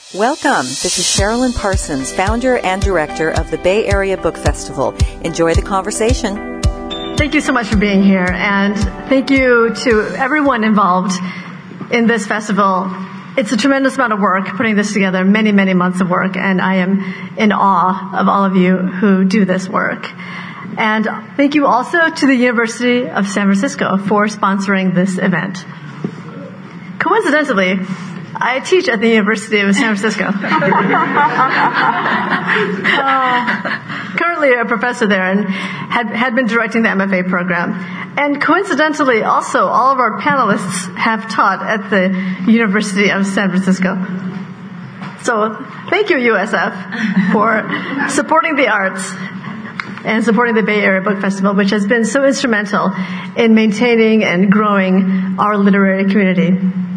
Welcome. This is Sherilyn Parsons, founder and director of the Bay Area Book Festival. Enjoy the conversation. Thank you so much for being here, and thank you to everyone involved in this festival. It's a tremendous amount of work putting this together, many, many months of work, and I am in awe of all of you who do this work. And thank you also to the University of San Francisco for sponsoring this event. Coincidentally, I teach at the University of San Francisco. Currently a professor there and had been directing the MFA program. And coincidentally, also, all of our panelists have taught at the University of San Francisco. So thank you, USF, for supporting the arts and supporting the Bay Area Book Festival, which has been so instrumental in maintaining and growing our literary community.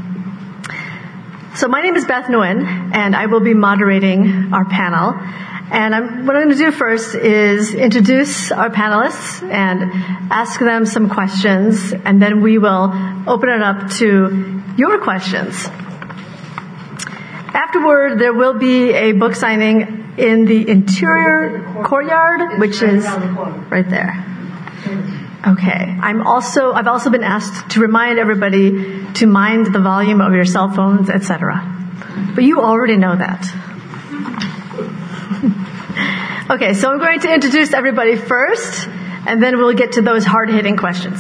So my name is Beth Nguyen, and I will be moderating our panel. And what I'm going to do first is introduce our panelists and ask them some questions, and then we will open it up to your questions. Afterward, there will be a book signing in the interior courtyard, which is right there. Okay. I've also been asked to remind everybody to mind the volume of your cell phones, etc. But you already know that. Okay, so I'm going to introduce everybody first, and then we'll get to those hard-hitting questions.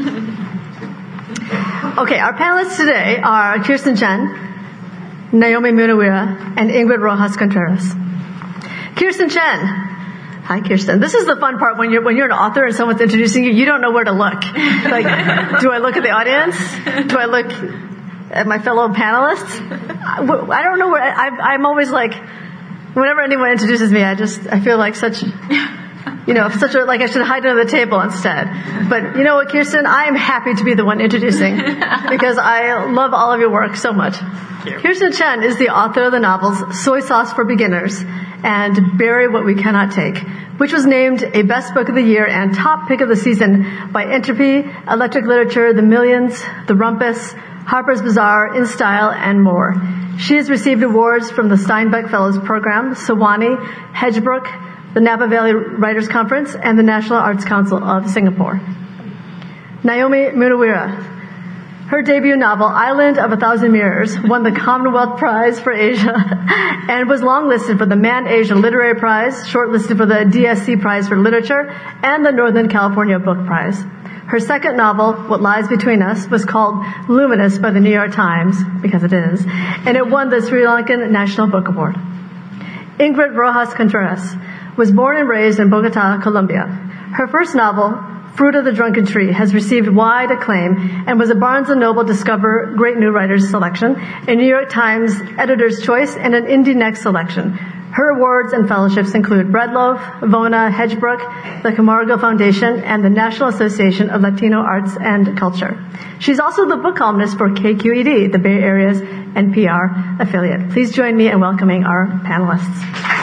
Okay, our panelists today are Kirsten Chen, Naomi Munaweera, and Ingrid Rojas Contreras. Kirsten Chen. Hi, Kirsten. This is the fun part when you're an author and someone's introducing you. You don't know where to look. Like, do I look at the audience? Do I look at my fellow panelists? I don't know where. I'm always like, whenever anyone introduces me, I feel like I should hide under the table instead. But you know what, Kirsten? I am happy to be the one introducing because I love all of your work so much. Kirsten Chen is the author of the novels Soy Sauce for Beginners and Bury What We Cannot Take, which was named a Best Book of the Year and Top Pick of the Season by Entropy, Electric Literature, The Millions, The Rumpus, Harper's Bazaar, InStyle, and more. She has received awards from the Steinbeck Fellows Program, Sewanee, Hedgebrook, the Napa Valley Writers Conference, and the National Arts Council of Singapore. Naomi Munaweera. Her debut novel, Island of a Thousand Mirrors, won the Commonwealth Prize for Asia and was longlisted for the Man Asia Literary Prize, shortlisted for the DSC Prize for Literature, and the Northern California Book Prize. Her second novel, What Lies Between Us, was called Luminous by the New York Times, because it is, and it won the Sri Lankan National Book Award. Ingrid Rojas Contreras was born and raised in Bogota, Colombia. Her first novel, Fruit of the Drunken Tree, has received wide acclaim and was a Barnes & Noble Discover Great New Writers selection, a New York Times Editor's Choice, and an Indie Next selection. Her awards and fellowships include Breadloaf, Vona, Hedgebrook, the Camargo Foundation, and the National Association of Latino Arts and Culture. She's also the book columnist for KQED, the Bay Area's NPR affiliate. Please join me in welcoming our panelists.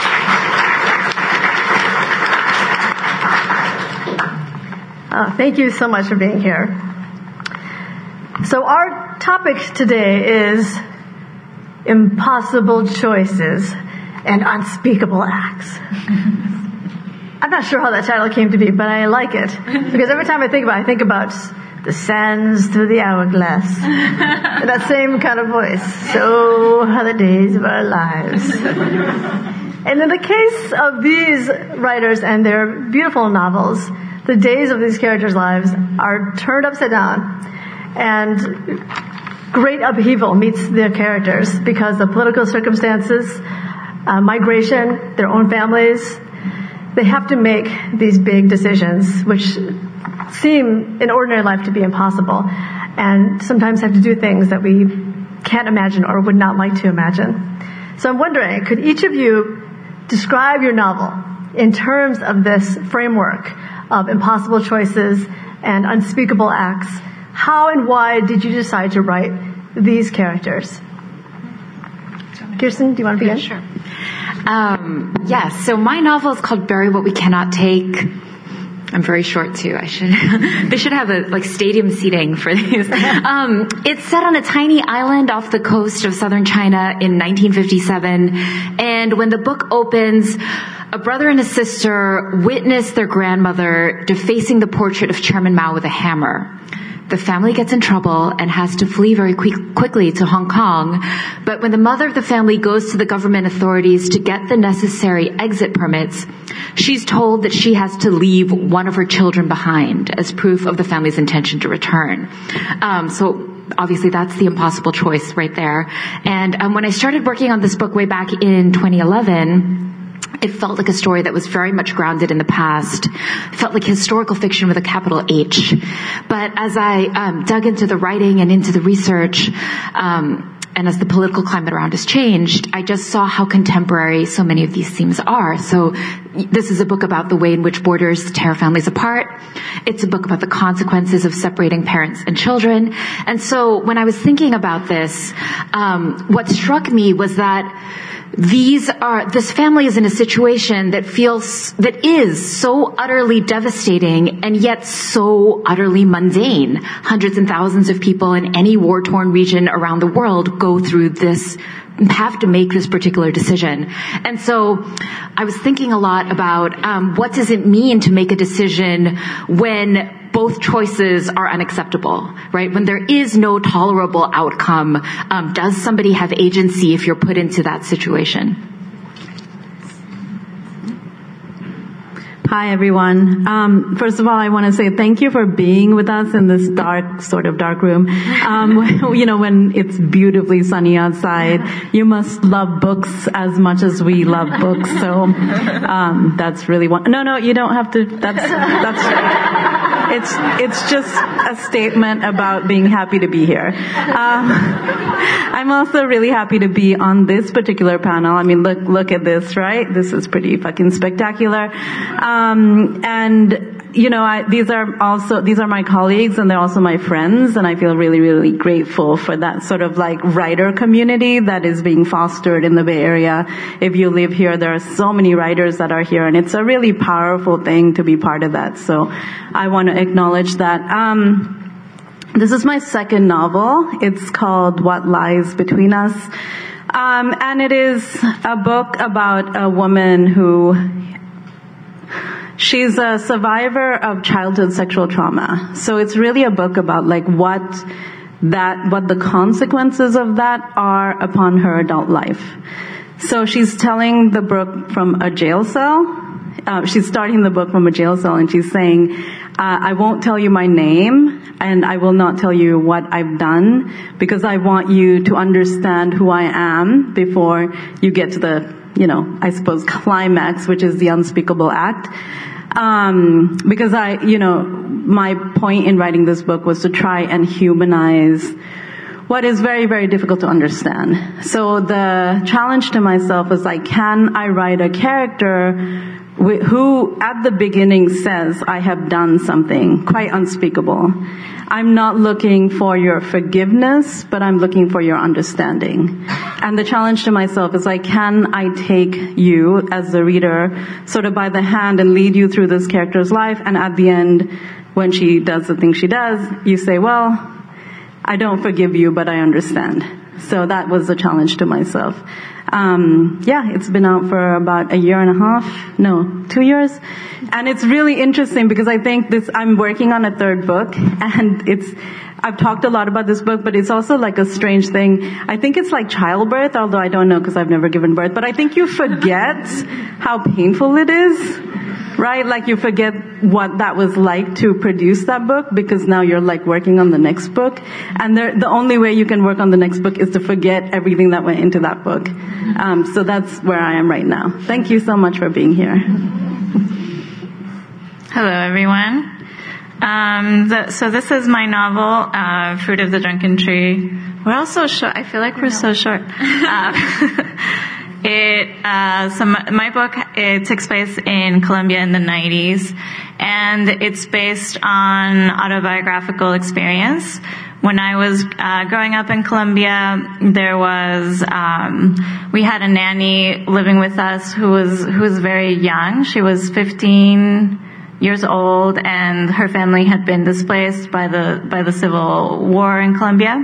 Thank you so much for being here. So our topic today is impossible choices and unspeakable acts. I'm not sure how that title came to be, but I like it. Because every time I think about the sands through the hourglass. That same kind of voice. So are the days of our lives. And in the case of these writers and their beautiful novels, the days of these characters' lives are turned upside down, and great upheaval meets their characters because of political circumstances, migration, their own families. They have to make these big decisions, which seem in ordinary life to be impossible, and sometimes have to do things that we can't imagine or would not like to imagine. So I'm wondering, could each of you describe your novel in terms of this framework of impossible choices and unspeakable acts? How and why did you decide to write these characters? Kirsten, do you want to begin? Sure. Yes, so my novel is called Bury What We Cannot Take. I'm very short too. They should have stadium seating for these. It's set on a tiny island off the coast of southern China in 1957. And when the book opens, a brother and a sister witness their grandmother defacing the portrait of Chairman Mao with a hammer. The family gets in trouble and has to flee very quickly to Hong Kong. But when the mother of the family goes to the government authorities to get the necessary exit permits, she's told that she has to leave one of her children behind as proof of the family's intention to return. So obviously that's the impossible choice right there. And when I started working on this book way back in 2011, it felt like a story that was very much grounded in the past. It felt like historical fiction with a capital H. But as I dug into the writing and into the research, and as the political climate around us changed, I just saw how contemporary so many of these themes are. So this is a book about the way in which borders tear families apart. It's a book about the consequences of separating parents and children. And so when I was thinking about this, what struck me was that this family is in a situation that is so utterly devastating and yet so utterly mundane. Hundreds and thousands of people in any war-torn region around the world go through this, have to make this particular decision. And so I was thinking a lot about what does it mean to make a decision when both choices are unacceptable, right? When there is no tolerable outcome, does somebody have agency if you're put into that situation? Hi, everyone. First of all, I want to say thank you for being with us in this dark room. When it's beautifully sunny outside, you must love books as much as we love books. So, that's really No, you don't have to. It's just a statement about being happy to be here. I'm also really happy to be on this particular panel. I mean, look at this, right? This is pretty fucking spectacular. These are my colleagues and they're also my friends, and I feel really, really grateful for that sort of writer community that is being fostered in the Bay Area. If you live here, there are so many writers that are here, and it's a really powerful thing to be part of that. So I want to acknowledge that. This is my second novel. It's called What Lies Between Us. And it is a book about a woman who she's a survivor of childhood sexual trauma. So it's really a book about what the consequences of that are upon her adult life. So she's telling the book from a jail cell. She's starting the book from a jail cell, and she's saying, I won't tell you my name, and I will not tell you what I've done, because I want you to understand who I am before you get to the, I suppose, climax, which is the unspeakable act. Because my point in writing this book was to try and humanize what is very, very difficult to understand. So the challenge to myself was can I write a character who at the beginning says, I have done something quite unspeakable. I'm not looking for your forgiveness, but I'm looking for your understanding. And the challenge to myself is can I take you as the reader sort of by the hand and lead you through this character's life, and at the end, when she does the thing she does, you say, well, I don't forgive you, but I understand. So that was the challenge to myself. It's been out for about 2 years. And it's really interesting because I think I'm working on a third book, and I've talked a lot about this book, but it's also a strange thing. I think it's like childbirth, although I don't know because I've never given birth, but I think you forget how painful it is, right? You forget what that was like to produce that book, because now you're working on the next book, and the only way you can work on the next book is to forget everything that went into that book. So that's where I am right now. Thank you so much for being here. Hello, everyone. So this is my novel, Fruit of the Drunken Tree. We're all so short. I feel like we're so short. So my book, it takes place in Colombia in the 90s, and it's based on autobiographical experience. When I was growing up in Colombia, there was we had a nanny living with us who was very young. She was 15 years old, and her family had been displaced by the civil war in Colombia.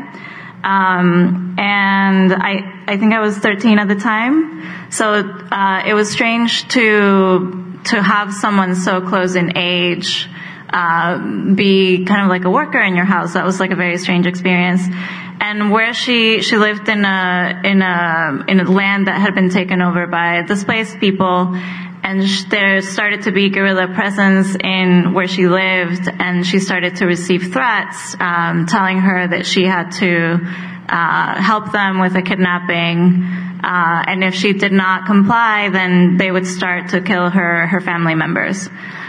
And I think I was 13 at the time. So, it was strange to have someone so close in age, be kind of like a worker in your house. That was like a very strange experience. And where she lived in a land that had been taken over by displaced people, and there started to be guerrilla presence in where she lived, and she started to receive threats, telling her that she had to help them with a kidnapping, and if she did not comply, then they would start to kill her family members.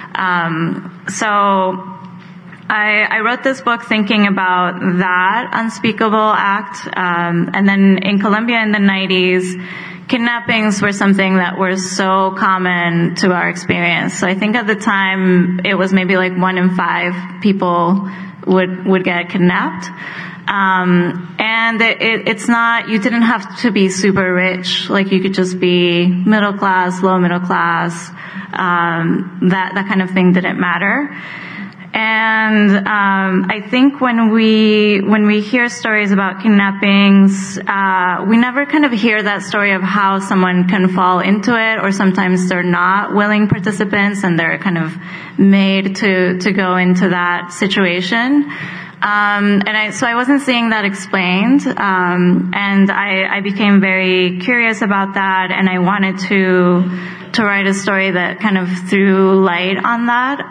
So I wrote this book thinking about that unspeakable act, and then in Colombia in the 90s, kidnappings were something that were so common to our experience. So I think at the time it was maybe like 1 in 5 people would get kidnapped. And it's not, you didn't have to be super rich. Like, you could just be middle class, low middle class. That kind of thing didn't matter. And I think when we hear stories about kidnappings, we never kind of hear that story of how someone can fall into it, or sometimes they're not willing participants and they're kind of made to go into that situation. So I wasn't seeing that explained, and I became very curious about that, and I wanted to write a story that kind of threw light on that.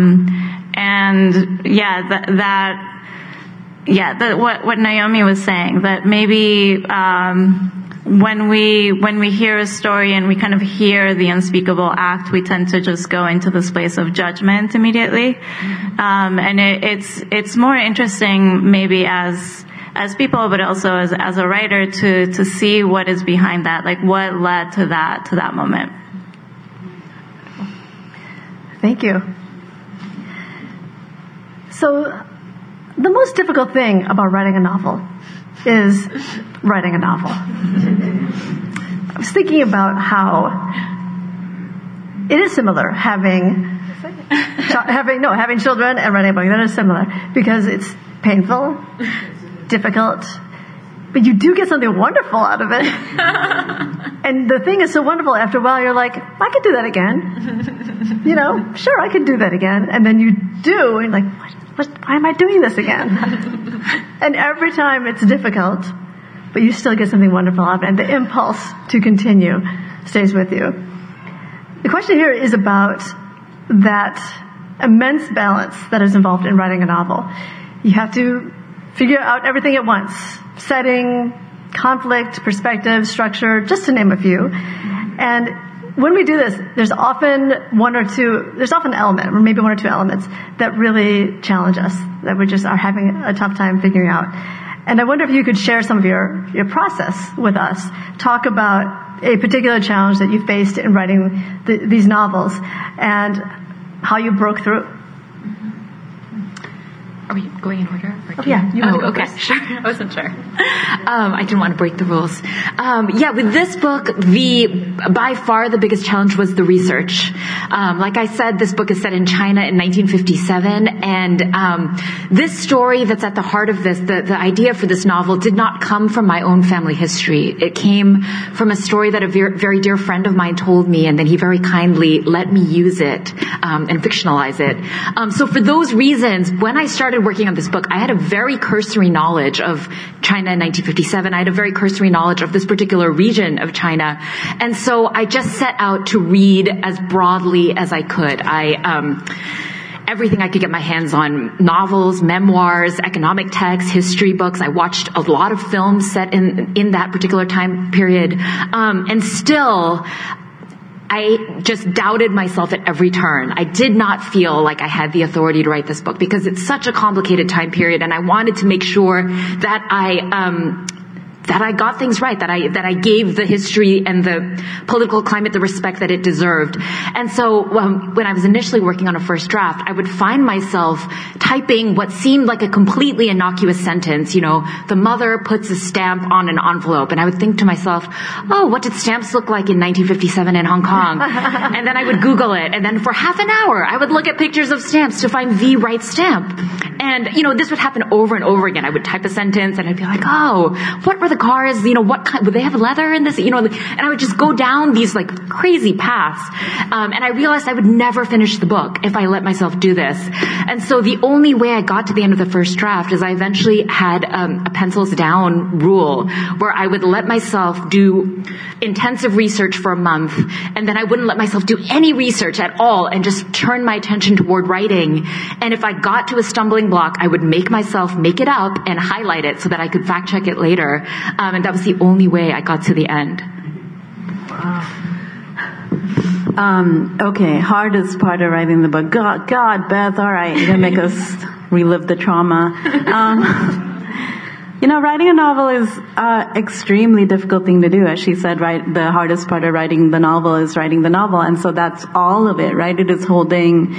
What Naomi was saying, that maybe when we hear a story and we kind of hear the unspeakable act, we tend to just go into this place of judgment immediately. And it's more interesting maybe as people, but also as a writer to see what is behind that, like what led to that moment. Thank you. So, the most difficult thing about writing a novel is writing a novel. I was thinking about how it is similar having children and writing a book. That is similar because it's painful, difficult, but you do get something wonderful out of it. And the thing is so wonderful, after a while you're like, I could do that again. Sure, I could do that again. And then you do, and you're like, why am I doing this again? And every time it's difficult, but you still get something wonderful out of it, and the impulse to continue stays with you. The question here is about that immense balance that is involved in writing a novel. You have to figure out everything at once: setting, conflict, perspective, structure, just to name a few. And when we do this, there's often an element, or maybe 1 or 2 elements, that really challenge us, that we just are having a tough time figuring out. And I wonder if you could share some of your process with us. Talk about a particular challenge that you faced in writing these novels, and how you broke through. Are we going in order? Yeah. You want to go okay. first? Sure. I wasn't sure. I didn't want to break the rules. With this book, by far the biggest challenge was the research. Like I said, this book is set in China in 1957, and this story that's at the heart of this, the idea for this novel, did not come from my own family history. It came from a story that a very dear friend of mine told me, and then he very kindly let me use it and fictionalize it. So for those reasons, when I started working on this book, I had a very cursory knowledge of China in 1957. I had a very cursory knowledge of this particular region of China. And so I just set out to read as broadly as I could. Everything I could get my hands on: novels, memoirs, economic texts, history books. I watched a lot of films set in that particular time period. And still, I just doubted myself at every turn. I did not feel like I had the authority to write this book because it's such a complicated time period, and I wanted to make sure that I I got things right, that I gave the history and the political climate the respect that it deserved. And so when I was initially working on a first draft, I would find myself typing what seemed like a completely innocuous sentence. The mother puts a stamp on an envelope, and I would think to myself, oh, what did stamps look like in 1957 in Hong Kong? And then I would Google it, and then for half an hour, I would look at pictures of stamps to find the right stamp. And, this would happen over and over again. I would type a sentence, and I'd be like, oh, what were the cars? What kind, would they have leather in this? And I would just go down these like crazy paths. And I realized I would never finish the book if I let myself do this. And so the only way I got to the end of the first draft is I eventually had a pencils down rule where I would let myself do intensive research for a month, and then I wouldn't let myself do any research at all and just turn my attention toward writing. And if I got to a stumbling block, I would make myself make it up and highlight it so that I could fact check it later. And that was the only way I got to the end. Okay, hardest part of writing the book. God, Beth, all right, you're going to make us relive the trauma. Writing a novel is an extremely difficult thing to do. As she said, right, the hardest part of writing the novel is writing the novel. And so that's all of it, right? It is holding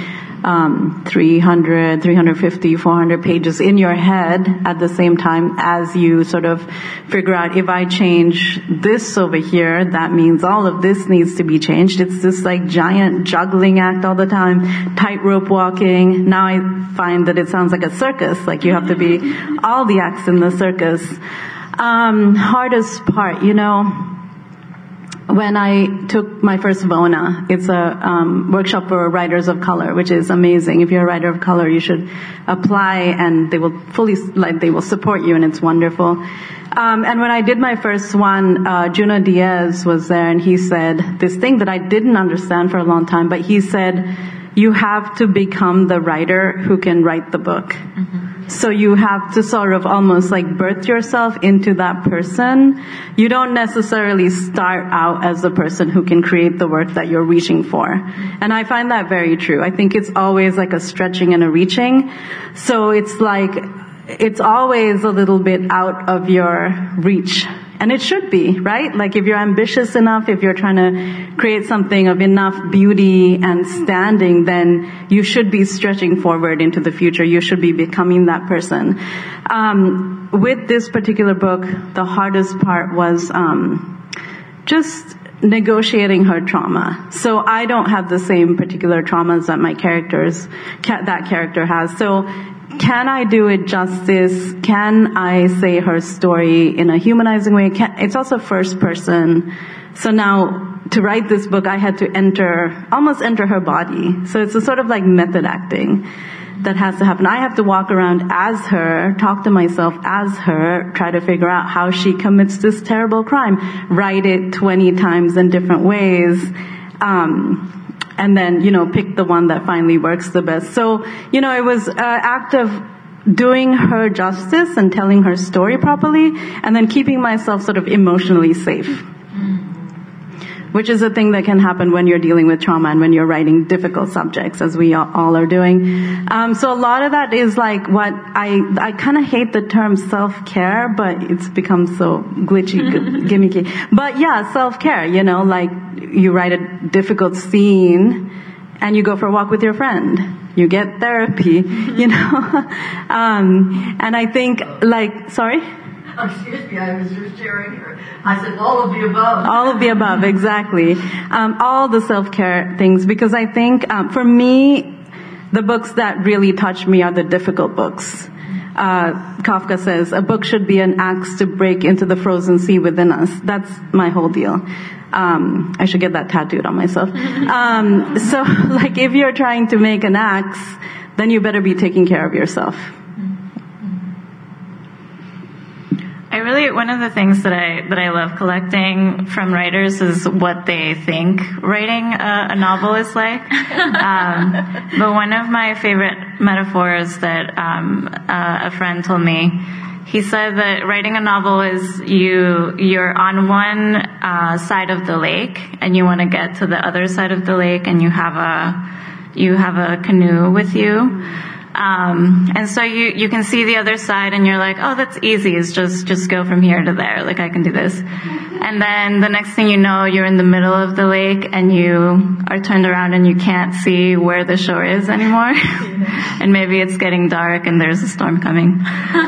300, 350, 400 pages in your head at the same time as you sort of figure out, if I change this over here, that means all of this needs to be changed. It's this like giant juggling act all the time, tightrope walking. Now I find that it sounds like a circus, like you have to be all the acts in the circus. Hardest part, when I took my first VONA, it's a workshop for writers of color, which is amazing. If you're a writer of color, you should apply, and they will support you, and it's wonderful. And when I did my first one, Junot Diaz was there, and he said this thing that I didn't understand for a long time, but he said, you have to become the writer who can write the book. Mm-hmm. So you have to sort of almost like birth yourself into that person. You don't necessarily start out as the person who can create the work that you're reaching for. And I find that very true. I think it's always like a stretching and a reaching. So it's like, it's always a little bit out of your reach. And it should be, right? Like if you're ambitious enough, if you're trying to create something of enough beauty and standing, then you should be stretching forward into the future. You should be becoming that person. With this particular book, the hardest part was just negotiating her trauma. So I don't have the same particular traumas that that character has. So can I do it justice? Can I say her story in a humanizing way? It's also first person. So now to write this book, I had to almost enter her body. So it's a sort of like method acting that has to happen. I have to walk around as her, talk to myself as her, try to figure out how she commits this terrible crime, write it 20 times in different ways. And then, pick the one that finally works the best. So, it was an act of doing her justice and telling her story properly, and then keeping myself sort of emotionally safe. Which is a thing that can happen when you're dealing with trauma and when you're writing difficult subjects, as we all are doing. So a lot of that is like what I kind of hate the term self-care, but it's become so glitchy, gimmicky. But yeah, self-care, like you write a difficult scene and you go for a walk with your friend. You get therapy, and I think sorry? Excuse me, I was just sharing here. I said all of the above. All of the above, exactly. All the self-care things, because I think, for me, the books that really touch me are the difficult books. Kafka says, a book should be an axe to break into the frozen sea within us. That's my whole deal. I should get that tattooed on myself. So, if you're trying to make an axe, then you better be taking care of yourself. One of the things that I love collecting from writers is what they think writing a novel is like. But one of my favorite metaphors that a friend told me, he said that writing a novel is you're on one side of the lake and you want to get to the other side of the lake, and you have a canoe with you. And so you can see the other side and you're like, oh, that's easy. It's just go from here to there. Like, I can do this. And then the next thing you know, you're in the middle of the lake and you are turned around and you can't see where the shore is anymore. And maybe it's getting dark and there's a storm coming.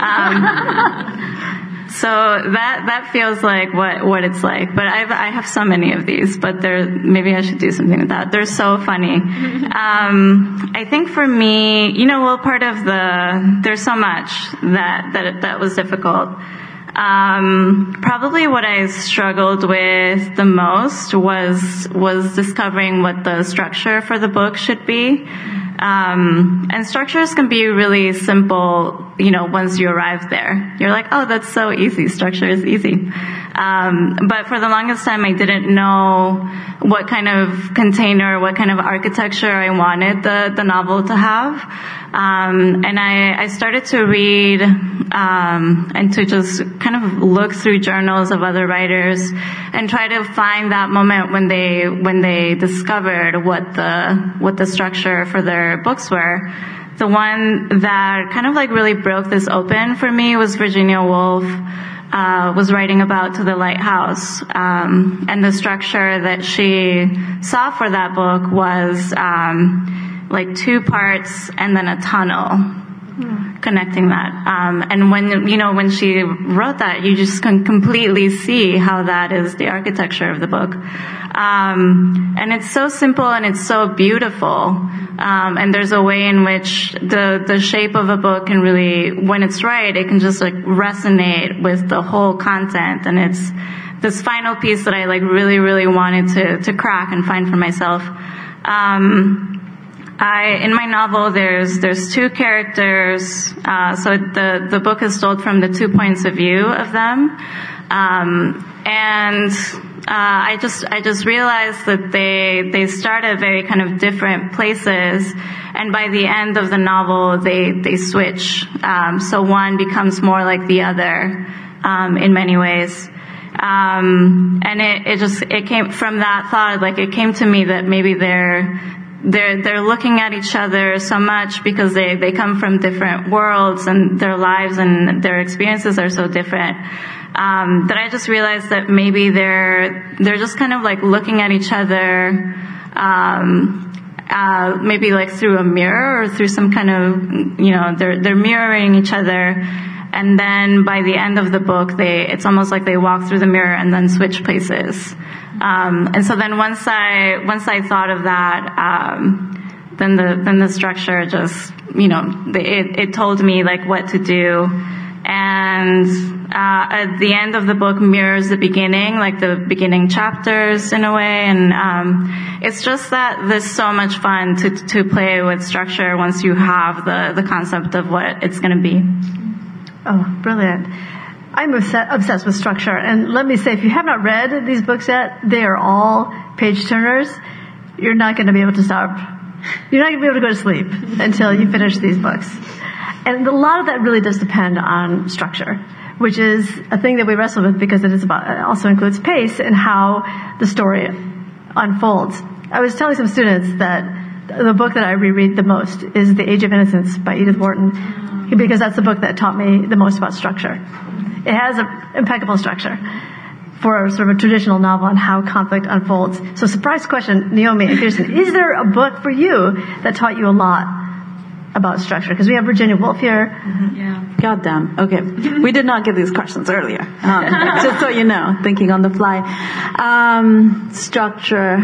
So that feels like what it's like. But I have so many of these, but maybe I should do something with that. They're so funny. I think for me, part of there's so much that was difficult. Probably what I struggled with the most was discovering what the structure for the book should be. And structures can be really simple, once you arrive there. You're like, oh, that's so easy. Structure is easy. But for the longest time, I didn't know what kind of container, what kind of architecture I wanted the novel to have. And I started to read, and to just kind of look through journals of other writers and try to find that moment when they discovered what the structure for their books were. The one that kind of like really broke this open for me was Virginia Woolf, was writing about To the Lighthouse. And the structure that she saw for that book was, like 2 parts and then a tunnel connecting that. And when she wrote that, you just can completely see how that is the architecture of the book. And it's so simple and it's so beautiful. And there's a way in which the shape of a book can really, when it's right, it can just like resonate with the whole content. And it's this final piece that I like really, really wanted to crack and find for myself. In my novel, there's 2 characters, so the book is told from the 2 points of view of them, and I just realized that they start at very kind of different places, and by the end of the novel, they switch. So one becomes more like the other, in many ways. And it came from that thought, like it came to me that maybe they're looking at each other so much because they come from different worlds and their lives and their experiences are so different, that I just realized that maybe they're just kind of like looking at each other, maybe like through a mirror or through some kind of, they're mirroring each other. And then by the end of the book, it's almost like they walk through the mirror and then switch places. And so then once I thought of that, then the structure just, it told me like what to do. And, at the end of the book mirrors the beginning, like the beginning chapters in a way. And, it's just that there's so much fun to play with structure once you have the concept of what it's going to be. Oh, brilliant. I'm obsessed with structure. And let me say, if you have not read these books yet, they are all page turners. You're not going to be able to stop. You're not going to be able to go to sleep until you finish these books. And a lot of that really does depend on structure, which is a thing that we wrestle with because it also includes pace and how the story unfolds. I was telling some students that the book that I reread the most is The Age of Innocence by Edith Wharton, because that's the book that taught me the most about structure. It has an impeccable structure for sort of a traditional novel on how conflict unfolds. So surprise question, Naomi and Kirsten, is there a book for you that taught you a lot about structure? Because we have Virginia Woolf here. Mm-hmm. Yeah. Goddamn. Okay. We did not get these questions earlier. Just so you know, thinking on the fly. Structure.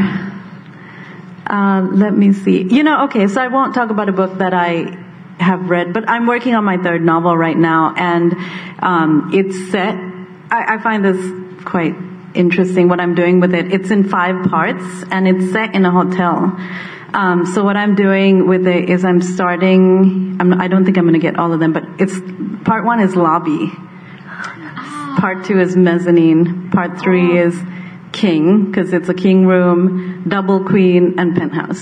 Let me see. Okay, so I won't talk about a book that I have read, but I'm working on my 3rd novel right now, and it's set. I find this quite interesting, what I'm doing with it. It's in 5 parts, and it's set in a hotel. So what I'm doing with it is I don't think I'm going to get all of them, but part 1 is lobby. Part 2 is mezzanine. Part 3 is king, because it's a king room, double queen, and penthouse.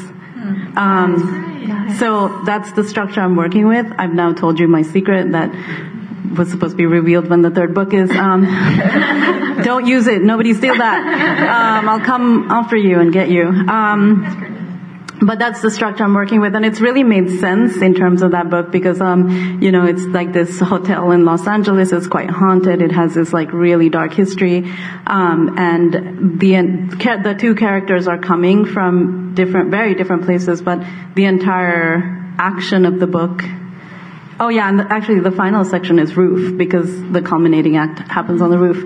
So that's the structure I'm working with. I've now told you my secret that was supposed to be revealed when the 3rd book is. Don't use it. Nobody steal that. I'll come after you and get you. But that's the structure I'm working with, and it's really made sense in terms of that book because, it's like this hotel in Los Angeles. It's quite haunted. It has this like really dark history, and the two characters are coming from very different places, but the entire action of the book. Oh yeah, and actually the final section is roof because the culminating act happens on the roof.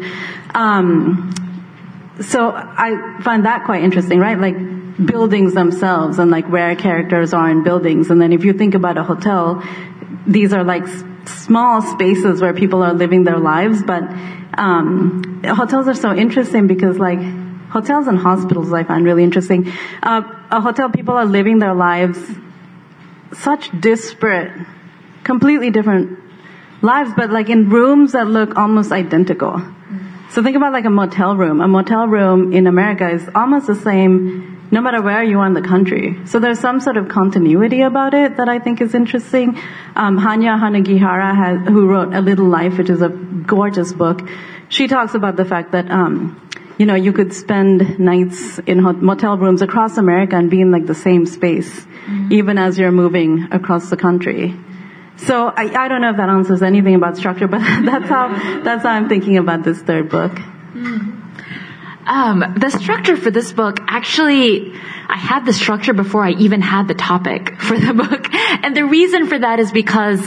So I find that quite interesting, right? Like buildings themselves and like where characters are in buildings. And then if you think about a hotel, these are like small spaces where people are living their lives. But hotels are so interesting because like hotels and hospitals I find really interesting. A hotel, people are living their lives such disparate, completely different lives, but like in rooms that look almost identical. So think about like a motel room. A motel room in America is almost the same no matter where you are in the country. So there's some sort of continuity about it that I think is interesting. Hanya Hanagihara, who wrote A Little Life, which is a gorgeous book, she talks about the fact that, you could spend nights in motel rooms across America and be in like the same space, even as you're moving across the country. So I don't know if that answers anything about structure, but that's how I'm thinking about this third book. The structure for this book, actually, I had the structure before I even had the topic for the book. And the reason for that is because,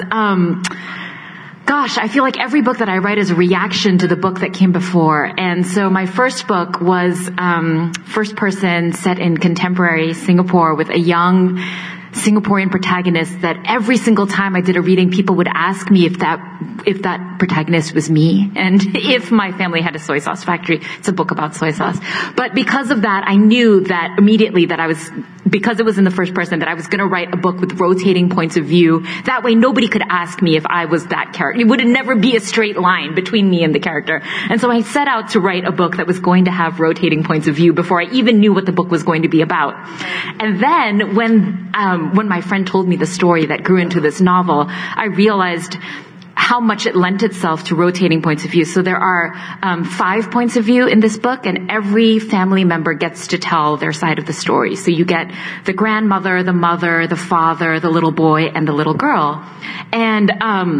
I feel like every book that I write is a reaction to the book that came before. And so my first book was, first person set in contemporary Singapore with a young Singaporean protagonist that every single time I did a reading, people would ask me if that protagonist was me and if my family had a soy sauce factory. It's a book about soy sauce. But because of that, I knew that immediately that because it was in the first person, that I was going to write a book with rotating points of view. That way nobody could ask me if I was that character. It would never be a straight line between me and the character. And so I set out to write a book that was going to have rotating points of view before I even knew what the book was going to be about. And then when my friend told me the story that grew into this novel, I realized how much it lent itself to rotating points of view. So there are 5 points of view in this book, and every family member gets to tell their side of the story. So you get the grandmother, the mother, the father, the little boy, and the little girl. And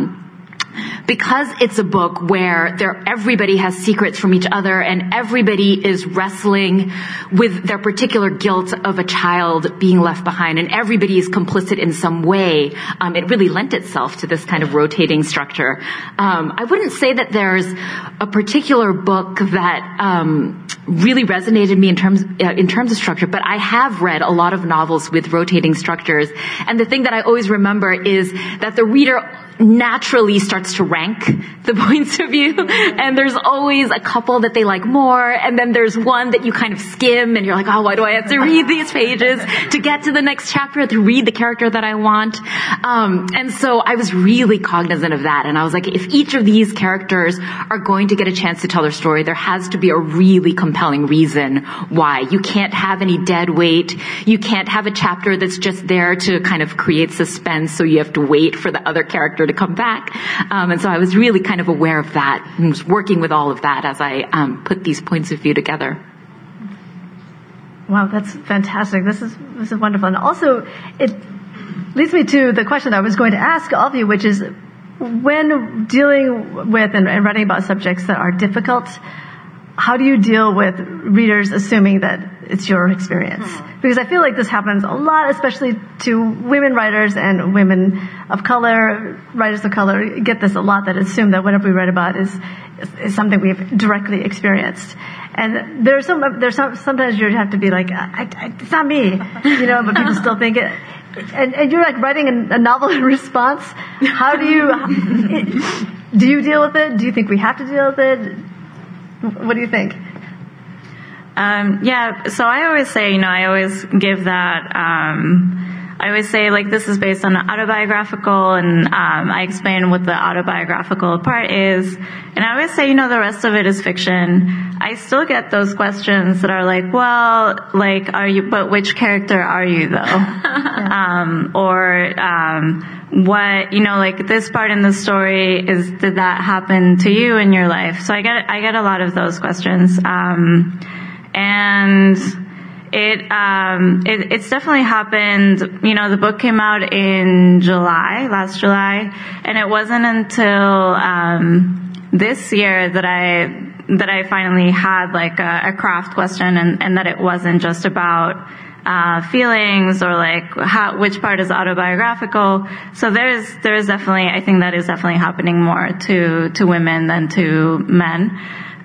because it's a book where everybody has secrets from each other and everybody is wrestling with their particular guilt of a child being left behind and everybody is complicit in some way, it really lent itself to this kind of rotating structure. I wouldn't say that there's a particular book that really resonated with me in terms of structure, but I have read a lot of novels with rotating structures. And the thing that I always remember is that the reader naturally starts to rank the points of view, and there's always a couple that they like more, and then there's one that you kind of skim and you're like, why do I have to read these pages to get to the next chapter, to read the character that I want? And so I was really cognizant of that, and I was like, if each of these characters are going to get a chance to tell their story, there has to be a really compelling reason why. You can't have any dead weight. You can't have a chapter that's just there to kind of create suspense, so you have to wait for the other character to come back. And so I was really kind of aware of that and was working with all of that as I put these points of view together. Wow, that's fantastic. This is wonderful. And also, it leads me to the question I was going to ask all of you, which is, when dealing with and writing about subjects that are difficult, how do you deal with readers assuming that it's your experience? Because I feel like this happens a lot, especially to women writers and women of color, writers of color get this a lot, that assume that whatever we write about is something we've directly experienced. And sometimes you have to be like, it's not me, but people still think it. And you're like writing a novel in response. How do you deal with it? Do you think we have to deal with it? What do you think? So I always say, I always give that, I always say, like, this is based on autobiographical, and I explain what the autobiographical part is. And I always say, the rest of it is fiction. I still get those questions that are like, well, like, but which character are you, though? What, like, this part in the story did that happen to you in your life? So I get a lot of those questions. And It's definitely happened. You know, the book came out in last July, and it wasn't until this year that I finally had like a craft question, and that it wasn't just about feelings or like which part is autobiographical. So there's definitely, I think that is definitely happening more to women than to men.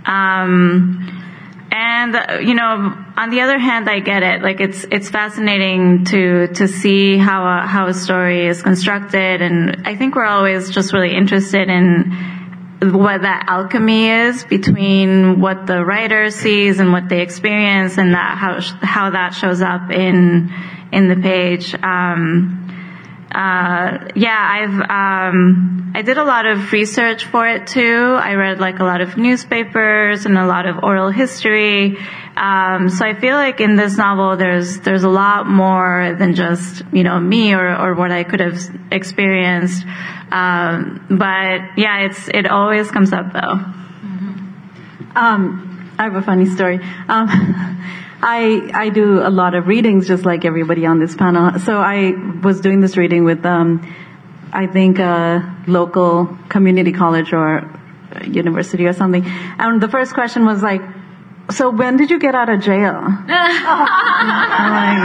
And, you know, on the other hand, I get it. Like, it's fascinating to see how a story is constructed. And I think we're always just really interested in what that alchemy is between what the writer sees and what they experience, and that how that shows up in the page. I did a lot of research for it too. I read like a lot of newspapers and a lot of oral history. So I feel like in this novel there's a lot more than just, you know, me or what I could have experienced. But yeah, it always comes up though. I have a funny story. I do a lot of readings just like everybody on this panel. So I was doing this reading with, I think a local community college or university or something. And the first question was like, so when did you get out of jail? I'm like,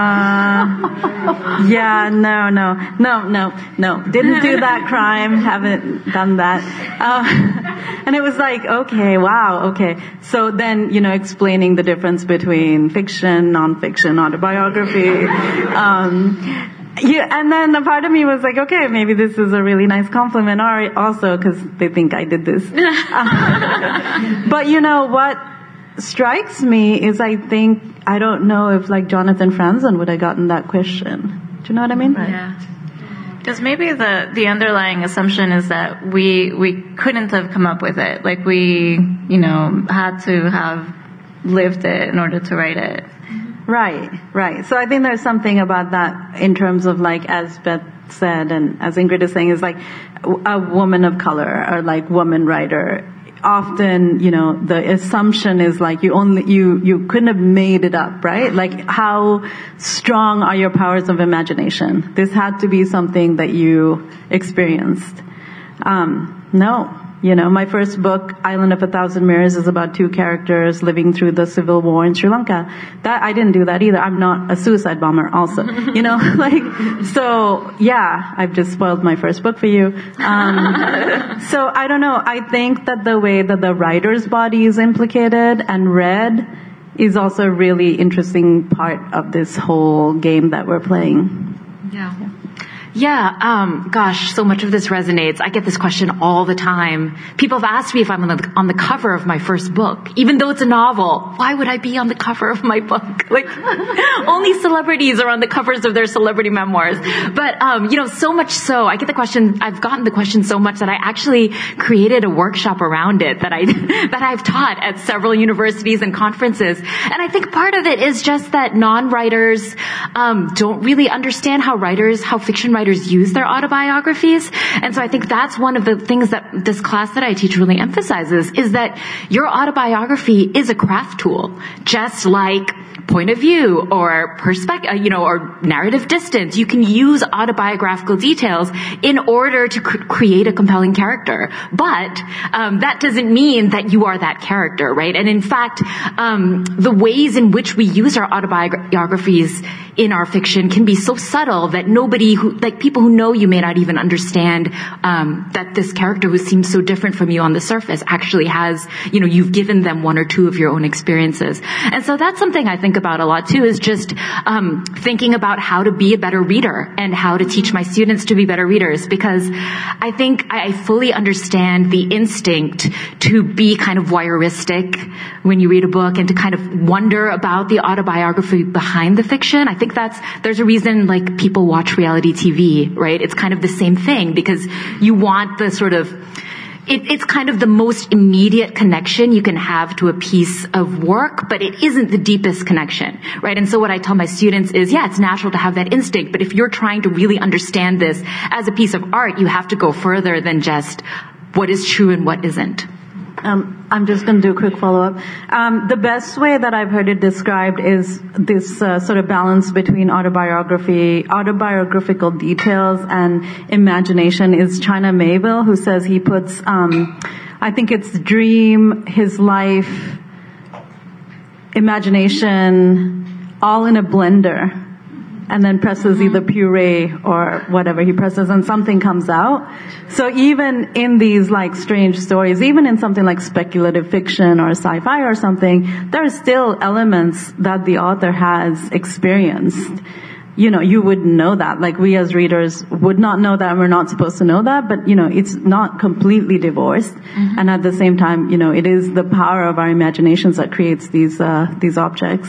yeah, no. Didn't do that crime. Haven't done that. And it was like, okay, wow, okay. So then, you know, explaining the difference between fiction, nonfiction, autobiography. Yeah, and then a part of me was like, okay, maybe this is a really nice compliment, or also because they think I did this. But you know what strikes me is I don't know if like Jonathan Franzen would have gotten that question. Do you know what I mean? Right. Yeah. Because maybe the underlying assumption is that we couldn't have come up with it. Like we, you know, had to have lived it in order to write it. Right. So I think there's something about that in terms of like, as Beth said, and as Ingrid is saying, is like a woman of color or like woman writer. Often, you know, the assumption is like you couldn't have made it up, right? Like how strong are your powers of imagination? This had to be something that you experienced. No. You know, my first book, Island of a Thousand Mirrors, is about two characters living through the civil war in Sri Lanka. That, I didn't do that either. I'm not a suicide bomber also. You know, like, so, yeah, I've just spoiled my first book for you. So I don't know. I think that the way that the writer's body is implicated and read is also a really interesting part of this whole game that we're playing. Yeah, gosh, so much of this resonates. I get this question all the time. People have asked me if I'm on the cover of my first book, even though it's a novel. Why would I be on the cover of my book? Like, only celebrities are on the covers of their celebrity memoirs. But, you know, so much so, I've gotten the question so much that I actually created a workshop around it that I've taught at several universities and conferences. And I think part of it is just that non-writers, don't really understand how fiction writers use their autobiographies. And so I think that's one of the things that this class that I teach really emphasizes, is that your autobiography is a craft tool, just like point of view or perspective, you know, or narrative distance. You can use autobiographical details in order to create a compelling character. But that doesn't mean that you are that character, right? And in fact, the ways in which we use our autobiographies in our fiction can be so subtle that people who know you may not even understand that this character who seems so different from you on the surface actually has, you know, you've given them one or two of your own experiences. And so that's something I think about a lot too, is just thinking about how to be a better reader and how to teach my students to be better readers, because I think I fully understand the instinct to be kind of voyeuristic when you read a book and to kind of wonder about the autobiography behind the fiction. I think there's a reason like people watch reality TV, right? It's kind of the same thing, because you want the sort of, it's kind of the most immediate connection you can have to a piece of work, but it isn't the deepest connection, right? And so what I tell my students is, yeah, it's natural to have that instinct, but if you're trying to really understand this as a piece of art, you have to go further than just what is true and what isn't. I'm just going to do a quick follow-up. The best way that I've heard it described is this sort of balance between autobiographical details and imagination is China Miéville, who says he puts, I think it's dream, his life, imagination, all in a blender, and then presses either puree or whatever he presses, and something comes out. So even in these like strange stories, even in something like speculative fiction or sci-fi or something, there are still elements that the author has experienced. You know, you wouldn't know that. Like we as readers would not know that, and we're not supposed to know that, but you know, it's not completely divorced. And at the same time, you know, it is the power of our imaginations that creates these objects.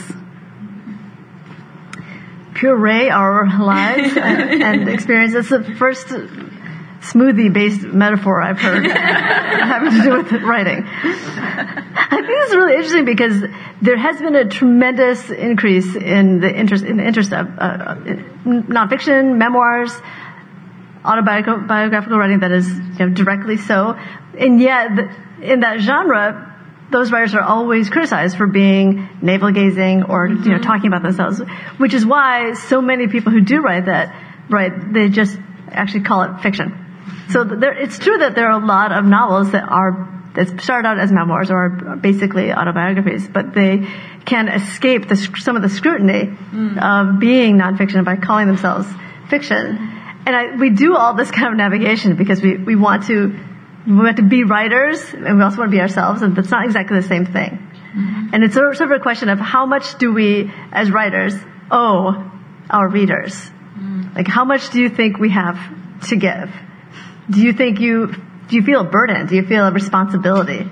Puree our lives and experience. It's the first smoothie-based metaphor I've heard having to do with writing. I think this is really interesting because there has been a tremendous increase in the interest of nonfiction, memoirs, autobiographical writing that is directly so. And yet, in that genre, those writers are always criticized for being navel-gazing or talking about themselves, which is why so many people who do write they just actually call it fiction. So it's true that there are a lot of novels that start out as memoirs or are basically autobiographies, but they can escape some of the scrutiny of being nonfiction by calling themselves fiction. And we do all this kind of navigation because we want to be writers, and we also want to be ourselves, and that's not exactly the same thing. And it's sort of a question of how much do we, as writers, owe our readers? Like, how much do you think we have to give? Do you feel a burden? Do you feel a responsibility?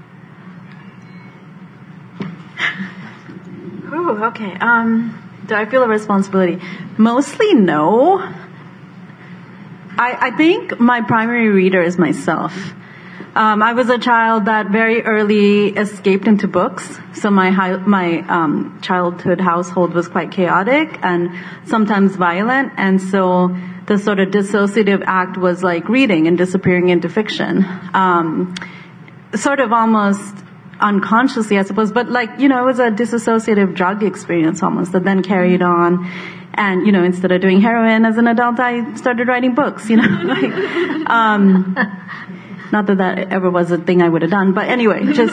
Ooh, okay. Do I feel a responsibility? Mostly no. I think my primary reader is myself. I was a child that very early escaped into books. So my childhood household was quite chaotic and sometimes violent. And so the sort of dissociative act was like reading and disappearing into fiction. Sort of almost unconsciously, I suppose. But it was a dissociative drug experience almost that then carried on. And, instead of doing heroin as an adult, I started writing books, not that ever was a thing I would have done, but anyway, just,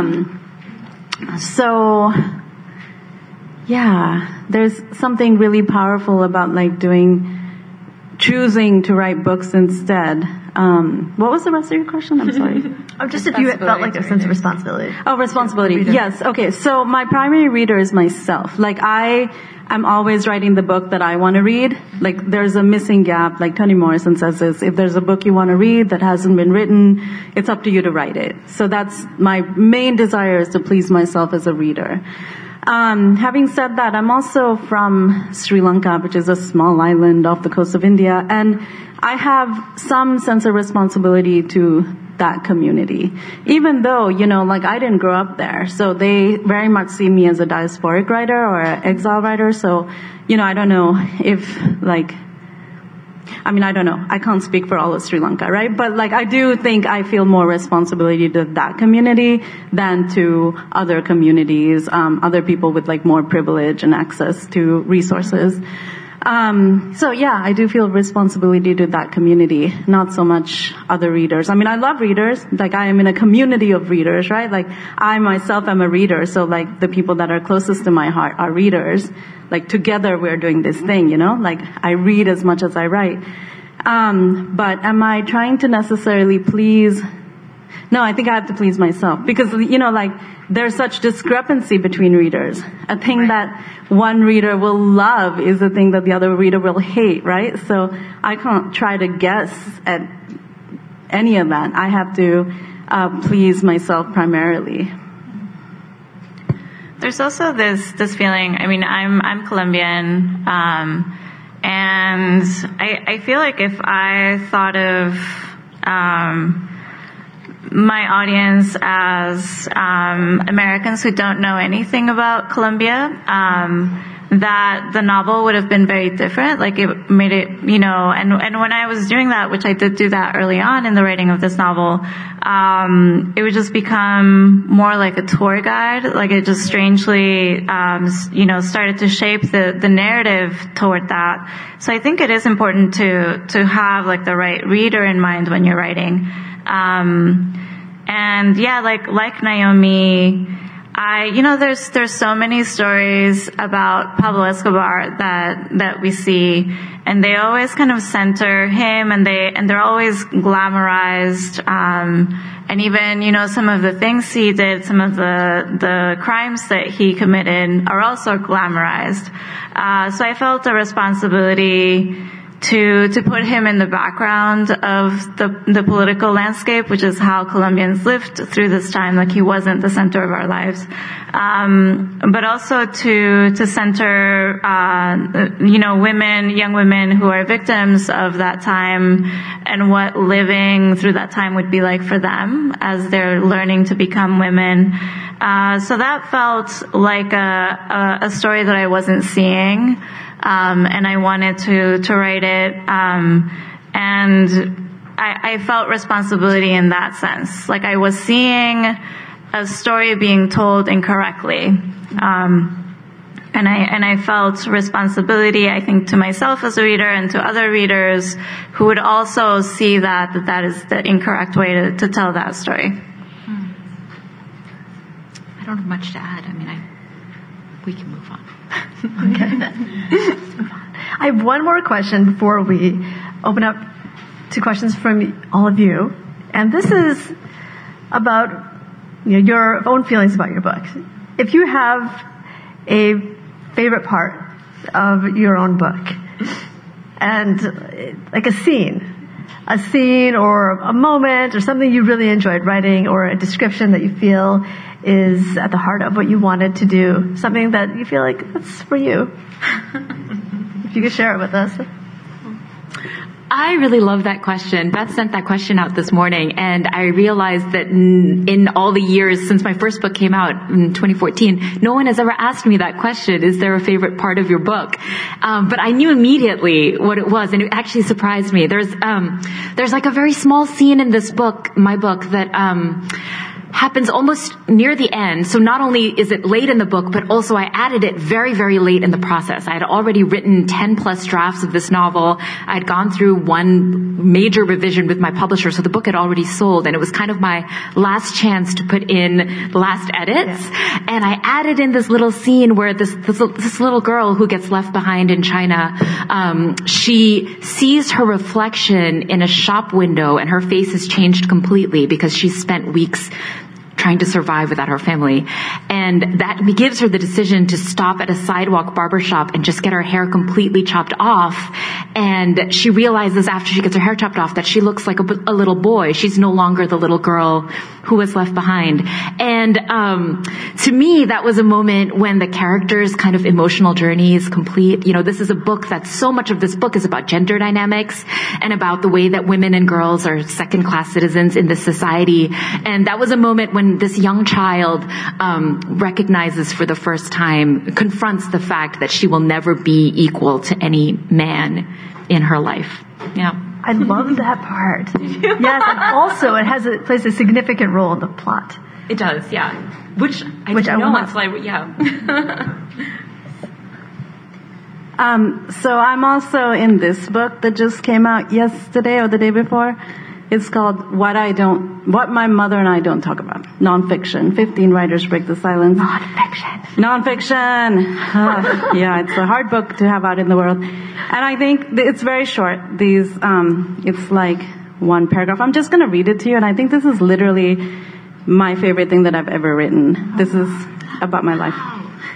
there's something really powerful about choosing to write books instead. What was the rest of your question? I'm sorry. Just if you felt like a sense of responsibility. Oh, responsibility. Yes. Okay. So my primary reader is myself. I'm always writing the book that I want to read. There's a missing gap. Toni Morrison says this, if there's a book you want to read that hasn't been written, it's up to you to write it. So that's my main desire, is to please myself as a reader. Having said that, I'm also from Sri Lanka, which is a small island off the coast of India, and I have some sense of responsibility to that community. Even though, I didn't grow up there, so they very much see me as a diasporic writer or an exile writer, so, I don't know if, I don't know. I can't speak for all of Sri Lanka, right? But I do think I feel more responsibility to that community than to other communities, other people with more privilege and access to resources. I do feel responsibility to that community, not so much other readers. I love readers. I am in a community of readers, right? I myself am a reader, so the people that are closest to my heart are readers. Together we're doing this thing, I read as much as I write. But am I trying to necessarily please? No, I think I have to please myself because, there's such discrepancy between readers. A thing that one reader will love is a thing that the other reader will hate, right? So I can't try to guess at any of that. I have to please myself primarily. There's also this feeling. I'm Colombian, and I feel like if I thought of my audience as Americans who don't know anything about Colombia, that the novel would have been very different. Like it made it, and when I was doing that, which I did do that early on in the writing of this novel, it would just become more like a tour guide. Like it just strangely, started to shape the narrative toward that. So I think it is important to have like the right reader in mind when you're writing. And yeah, like Naomi, there's so many stories about Pablo Escobar that we see, and they always kind of center him, and they're always glamorized, and even, some of the things he did, some of the crimes that he committed are also glamorized. So I felt a responsibility to put him in the background of the political landscape, which is how Colombians lived through this time. Like he wasn't the center of our lives. But also to center, young women who are victims of that time and what living through that time would be like for them as they're learning to become women. So that felt like a story that I wasn't seeing. And I wanted to write it, and I felt responsibility in that sense. Like I was seeing a story being told incorrectly, and I felt responsibility, I think, to myself as a reader and to other readers who would also see that is the incorrect way to tell that story. I don't have much to add. We can move on. Okay. I have one more question before we open up to questions from all of you. And this is about your own feelings about your book. If you have a favorite part of your own book, and like a scene or a moment or something you really enjoyed writing, or a description that you feel is at the heart of what you wanted to do, something that you feel like that's for you. If you could share it with us. I really love that question. Beth sent that question out this morning, and I realized that in all the years since my first book came out in 2014, no one has ever asked me that question, is there a favorite part of your book? But I knew immediately what it was, and it actually surprised me. There's like a very small scene in this book, my book, that happens almost near the end. So not only is it late in the book, but also I added it very, very late in the process. I had already written 10 plus drafts of this novel. I had gone through one major revision with my publisher, so the book had already sold, and it was kind of my last chance to put in the last edits. Yeah. And I added in this little scene where this little girl who gets left behind in China, she sees her reflection in a shop window, and her face has changed completely because she's spent weeks trying to survive without her family. And that gives her the decision to stop at a sidewalk barbershop and just get her hair completely chopped off. And she realizes after she gets her hair chopped off that she looks like a little boy. She's no longer the little girl who was left behind. And to me, that was a moment when the character's kind of emotional journey is complete. This is a book that so much of this book is about gender dynamics and about the way that women and girls are second-class citizens in this society. And that was a moment when this young child recognizes for the first time, confronts the fact that she will never be equal to any man in her life. Yeah. I love that part. Yes, and also it plays a significant role in the plot. It does, yeah. Which I know it's like, yeah. So I'm also in this book that just came out yesterday or the day before. It's called What My Mother and I Don't Talk About. Nonfiction. 15 writers break the silence. Nonfiction. Yeah, it's a hard book to have out in the world. And I think it's very short. It's like one paragraph. I'm just going to read it to you, and I think this is literally my favorite thing that I've ever written. This is about my life.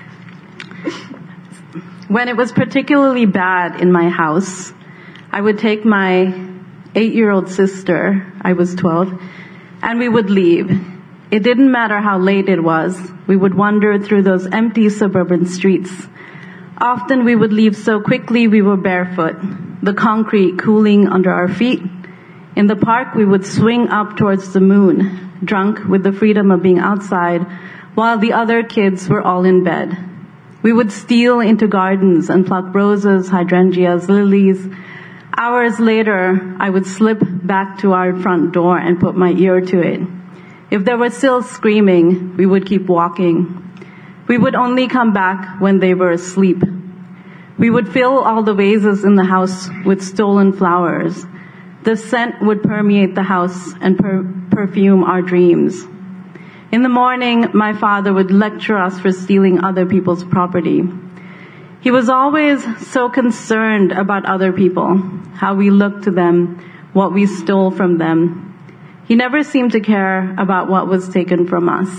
When it was particularly bad in my house, I would take my 8-year-old sister, I was 12, and we would leave. It didn't matter how late it was. We would wander through those empty suburban streets. Often we would leave so quickly we were barefoot, the concrete cooling under our feet. In the park we would swing up towards the moon, drunk with the freedom of being outside, while the other kids were all in bed. We would steal into gardens and pluck roses, hydrangeas, lilies. Hours later, I would slip back to our front door and put my ear to it. If they were still screaming, we would keep walking. We would only come back when they were asleep. We would fill all the vases in the house with stolen flowers. The scent would permeate the house and perfume our dreams. In the morning, my father would lecture us for stealing other people's property. He was always so concerned about other people, how we looked to them, what we stole from them. He never seemed to care about what was taken from us.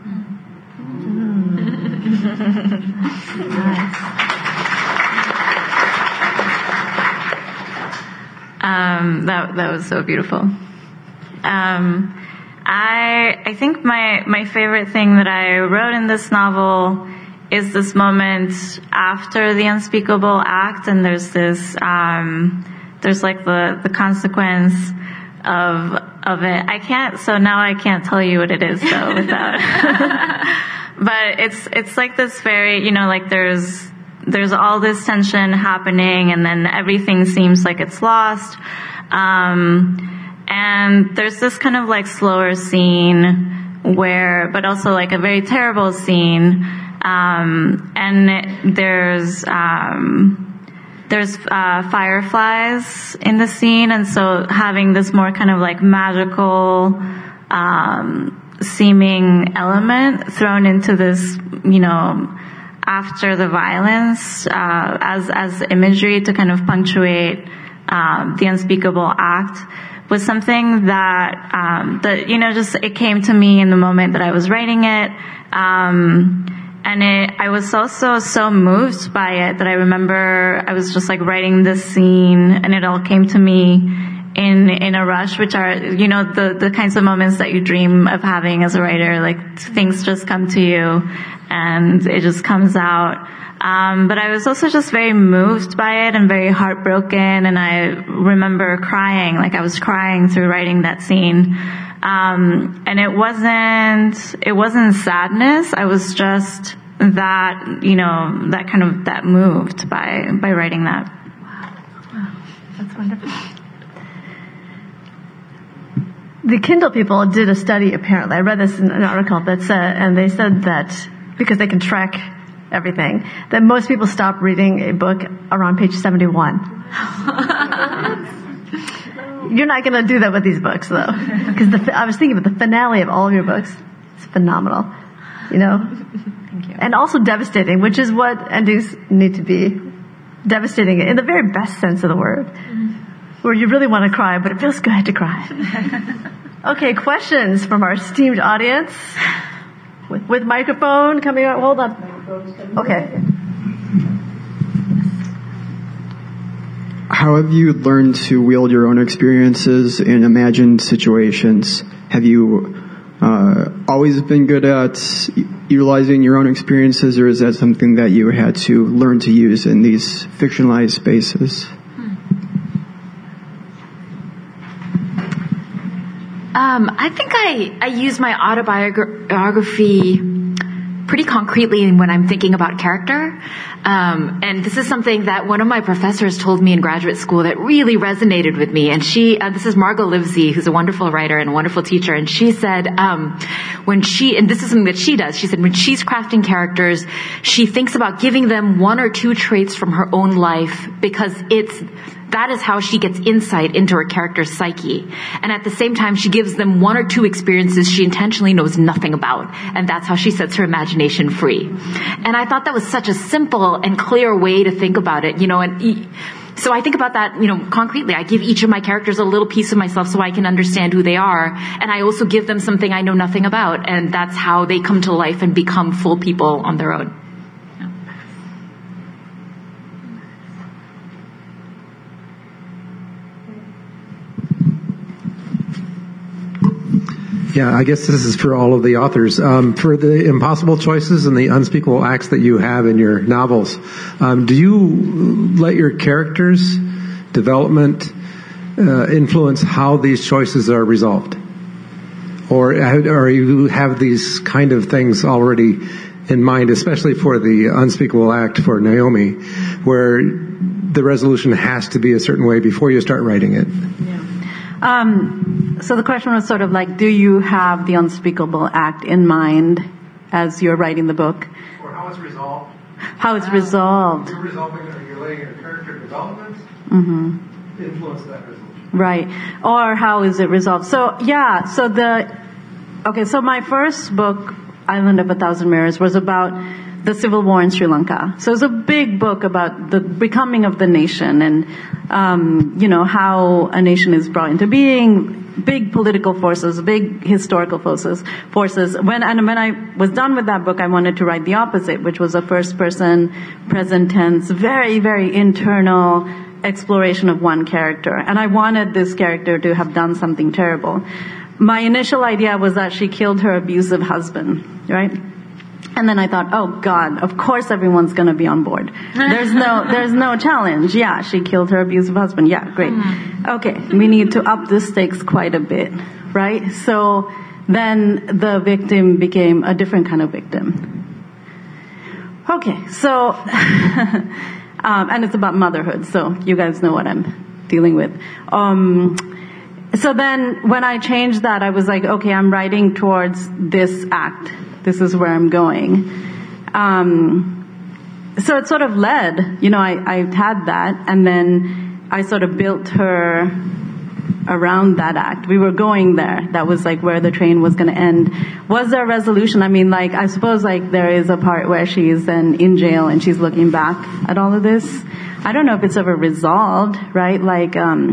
That was so beautiful. I think my favorite thing that I wrote in this novel is this moment after the unspeakable act, and there's this there's like the consequence of it. Now I can't tell you what it is though without but it's like this very, like there's all this tension happening, and then everything seems like it's lost. And there's this kind of like slower scene but also like a very terrible scene. And there's fireflies in the scene, and so having this more kind of like magical, seeming element thrown into this, after the violence, as imagery to kind of punctuate, the unspeakable act was something that just, it came to me in the moment that I was writing it. I was also so moved by it that I remember I was just like writing this scene, and it all came to me in a rush, which are, the kinds of moments that you dream of having as a writer, like things just come to you and it just comes out. But I was also just very moved by it and very heartbroken, and I remember crying, like I was crying through writing that scene. And it wasn't sadness. I was just that moved by writing that. Wow. That's wonderful. The Kindle people did a study, apparently. I read this in an article that said, and they said that because they can track everything, that most people stop reading a book around page 71. You're not going to do that with these books, though. Because I was thinking about the finale of all of your books. It's phenomenal. Thank you. And also devastating, which is what endings need to be. Devastating in the very best sense of the word. Mm-hmm. Where you really want to cry, but it feels good to cry. Okay, questions from our esteemed audience? With microphone coming out. Hold on. Okay. How have you learned to wield your own experiences in imagined situations? Have you always been good at utilizing your own experiences, or is that something that you had to learn to use in these fictionalized spaces? I think I use my autobiography pretty concretely when I'm thinking about character. And this is something that one of my professors told me in graduate school that really resonated with me. And this is Margot Livesey, who's a wonderful writer and a wonderful teacher. And she said, and this is something that she does, she said when she's crafting characters, she thinks about giving them one or two traits from her own life, because that is how she gets insight into her character's psyche. And at the same time, she gives them one or two experiences she intentionally knows nothing about. And that's how she sets her imagination free. And I thought that was such a simple and clear way to think about it, and so I think about that, concretely. I give each of my characters a little piece of myself so I can understand who they are. And I also give them something I know nothing about. And that's how they come to life and become full people on their own. Yeah, I guess this is for all of the authors. For the impossible choices and the unspeakable acts that you have in your novels, do you let your characters' development influence how these choices are resolved? Or you have these kind of things already in mind, especially for the unspeakable act for Naomi, where the resolution has to be a certain way before you start writing it? So the question was sort of like, do you have the unspeakable act in mind as you're writing the book? Or how it's resolved. How it's resolved. You're resolving it, or you're laying a character development, influence that resolution. Right. Or how is it resolved? So, yeah, so my first book, Island of a Thousand Mirrors, was about the civil war in Sri Lanka. So it's a big book about the becoming of the nation and, how a nation is brought into being, big political forces, big historical forces. When I was done with that book, I wanted to write the opposite, which was a first person, present tense, very, very internal exploration of one character. And I wanted this character to have done something terrible. My initial idea was that she killed her abusive husband, right? And then I thought, oh God, of course everyone's gonna be on board. There's no challenge. Yeah, she killed her abusive husband. Yeah, great. Okay, we need to up the stakes quite a bit, right? So then the victim became a different kind of victim. Okay, so, and it's about motherhood, so you guys know what I'm dealing with. So then when I changed that, I was like, okay, I'm writing towards this act. This is where I'm going. So it sort of led, I had that, and then I sort of built her around that act. We were going there. That was like where the train was going to end. Was there a resolution? I mean, like, I suppose like there is a part where she's then in jail and she's looking back at all of this. I don't know if it's ever resolved, right? Like,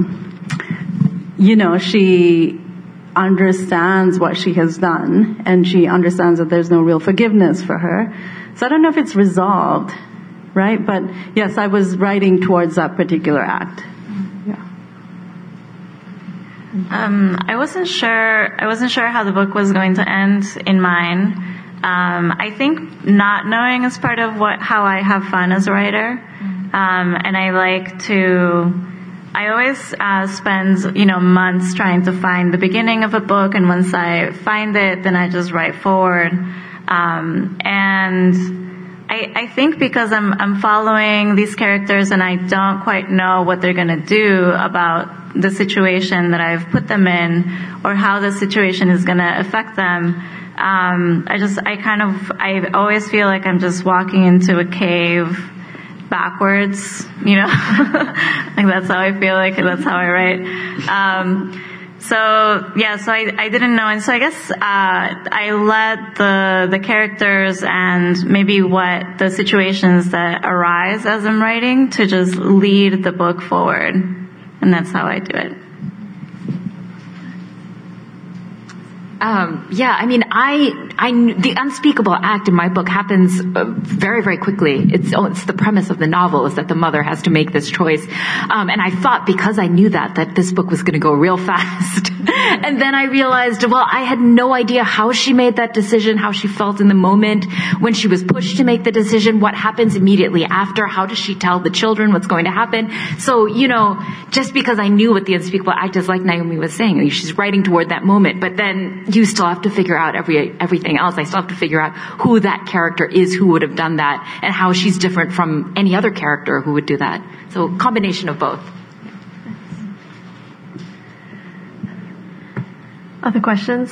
she understands what she has done, and she understands that there's no real forgiveness for her. So I don't know if it's resolved, right? But yes, I was writing towards that particular act. Yeah. I wasn't sure how the book was going to end in mine. I think not knowing is part of how I have fun as a writer. And I always spend, months trying to find the beginning of a book, and once I find it, then I just write forward. And I think because I'm following these characters and I don't quite know what they're going to do about the situation that I've put them in, or how the situation is going to affect them, I always feel like I'm just walking into a cave backwards, like that's how I feel like, that's how I write. So I didn't know, and so I guess I let the characters and maybe what the situations that arise as I'm writing to just lead the book forward, and that's how I do it. The unspeakable act in my book happens very, very quickly. It's the premise of the novel is that the mother has to make this choice. And I thought, because I knew that this book was going to go real fast. And then I realized, I had no idea how she made that decision, how she felt in the moment when she was pushed to make the decision, what happens immediately after, how does she tell the children what's going to happen. So, just because I knew what the unspeakable act is, like Naomi was saying, she's writing toward that moment, but then you still have to figure out everything else. I still have to figure out who that character is, who would have done that, and how she's different from any other character who would do that. So combination of both. Other questions?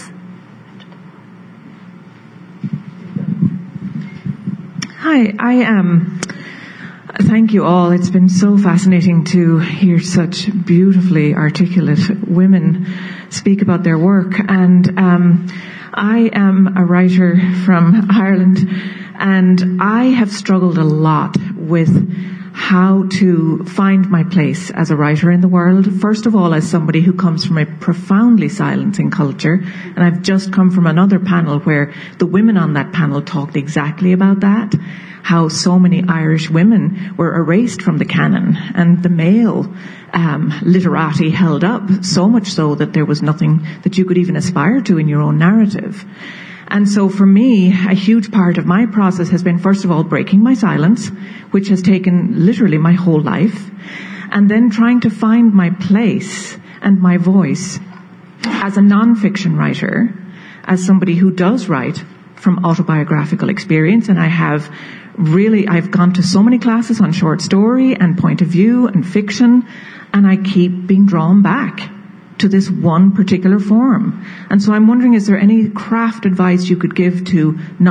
Hi, thank you all. It's been so fascinating to hear such beautifully articulate women speak about their work. And I am a writer from Ireland, and I have struggled a lot with how to find my place as a writer in the world. First of all, as somebody who comes from a profoundly silencing culture, and I've just come from another panel where the women on that panel talked exactly about that, how so many Irish women were erased from the canon, and the male literati held up, so much so that there was nothing that you could even aspire to in your own narrative. And so for me, a huge part of my process has been, first of all, breaking my silence, which has taken literally my whole life, and then trying to find my place and my voice as a non-fiction writer, as somebody who does write from autobiographical experience, and I've gone to so many classes on short story and point of view and fiction, and I keep being drawn back to this one particular form. And so I'm wondering, is there any craft advice you could give to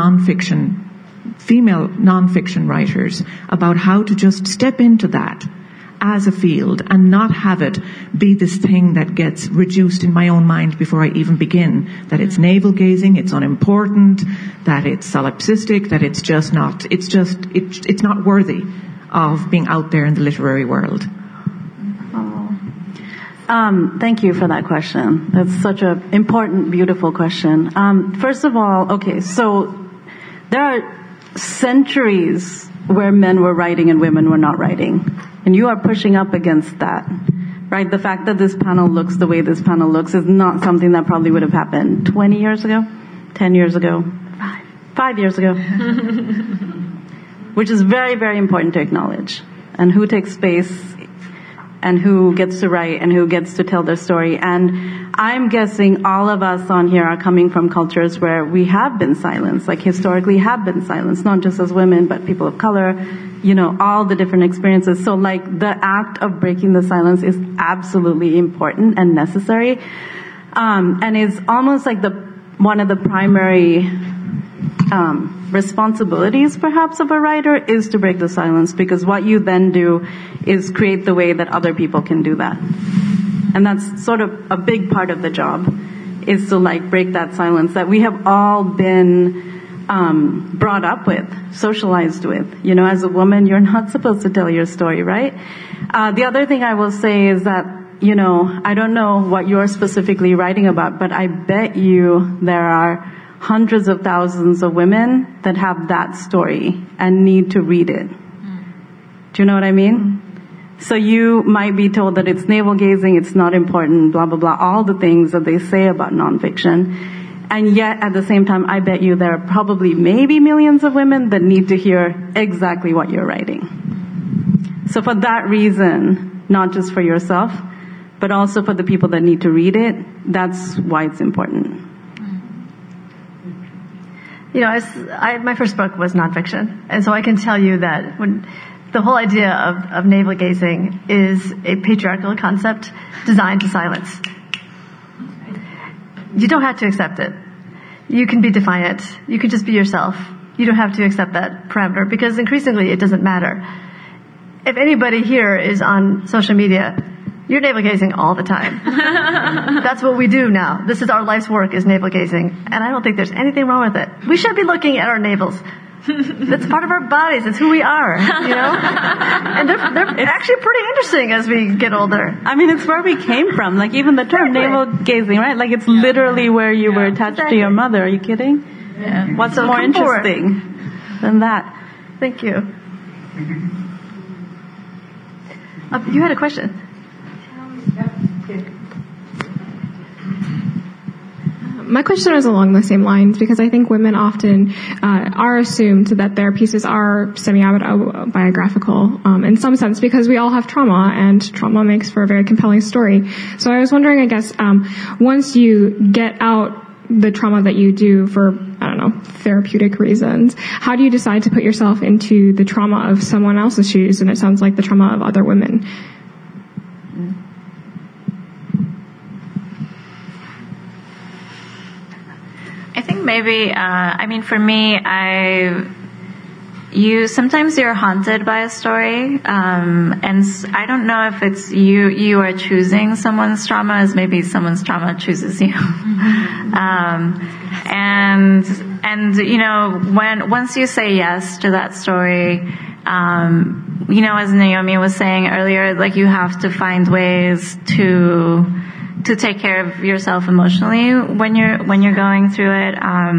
female nonfiction writers about how to just step into that as a field and not have it be this thing that gets reduced in my own mind before I even begin, that it's navel gazing, it's unimportant, that it's solipsistic, that it's not worthy of being out there in the literary world? Thank you for that question. That's such an important, beautiful question. First of all, okay, so there are centuries where men were writing and women were not writing. And you are pushing up against that, right? The fact that this panel looks the way this panel looks is not something that probably would have happened 20 years ago, 10 years ago, 5 years ago. Which is very, very important to acknowledge. And who takes space and who gets to write and who gets to tell their story. And I'm guessing all of us on here are coming from cultures where we have been silenced, like historically have been silenced, not just as women, but people of color, all the different experiences. So like the act of breaking the silence is absolutely important and necessary. And it's almost like one of the primary responsibilities perhaps of a writer is to break the silence, because what you then do is create the way that other people can do that. And that's sort of a big part of the job, is to like break that silence that we have all been brought up with, socialized with. As a woman, you're not supposed to tell your story, right? The other thing I will say is that, I don't know what you're specifically writing about, but I bet you there are hundreds of thousands of women that have that story and need to read it. Do you know what I mean? So you might be told that it's navel gazing, it's not important, blah, blah, blah, all the things that they say about nonfiction. And yet, at the same time, I bet you there are probably maybe millions of women that need to hear exactly what you're writing. So for that reason, not just for yourself, but also for the people that need to read it, that's why it's important. My first book was nonfiction, and so I can tell you that when the whole idea of navel gazing is a patriarchal concept designed to silence. You don't have to accept it. You can be defiant. You can just be yourself. You don't have to accept that parameter, because increasingly it doesn't matter. If anybody here is on social media, you're navel gazing all the time. That's what we do now. This is our life's work, is navel gazing. And I don't think there's anything wrong with it. We should be looking at our navels. That's part of our bodies. It's who we are, And they're actually pretty interesting as we get older. I mean, it's where we came from. Like even the term navel gazing, right? Like it's literally where you were attached to your mother. Are you kidding? Yeah. What's more interesting than that? Thank you. You had a question. My question is along the same lines, because I think women often are assumed that their pieces are semi-autobiographical in some sense, because we all have trauma, and trauma makes for a very compelling story. So I was wondering, I guess, once you get out the trauma that you do for, therapeutic reasons, how do you decide to put yourself into the trauma of someone else's shoes? And it sounds like the trauma of other women. I think maybe, for me, sometimes you're haunted by a story, and I don't know if it's you are choosing someone's trauma as maybe someone's trauma chooses you. Once you say yes to that story, as Naomi was saying earlier, like you have to find ways to take care of yourself emotionally when you're going through it.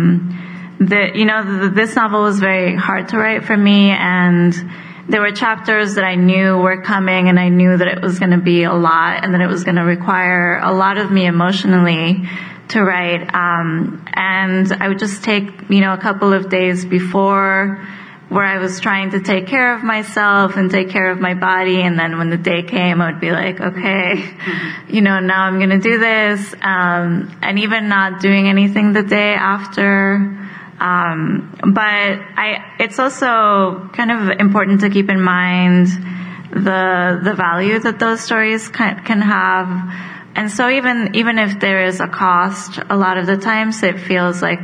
This novel was very hard to write for me, and there were chapters that I knew were coming, and I knew that it was going to be a lot, and that it was going to require a lot of me emotionally to write. And I would just take, a couple of days before, where I was trying to take care of myself and take care of my body, and then when the day came, I would be like, okay, now I'm going to do this, and even not doing anything the day after But it's also kind of important to keep in mind the value that those stories can have. And so even if there is a cost, a lot of the times it feels like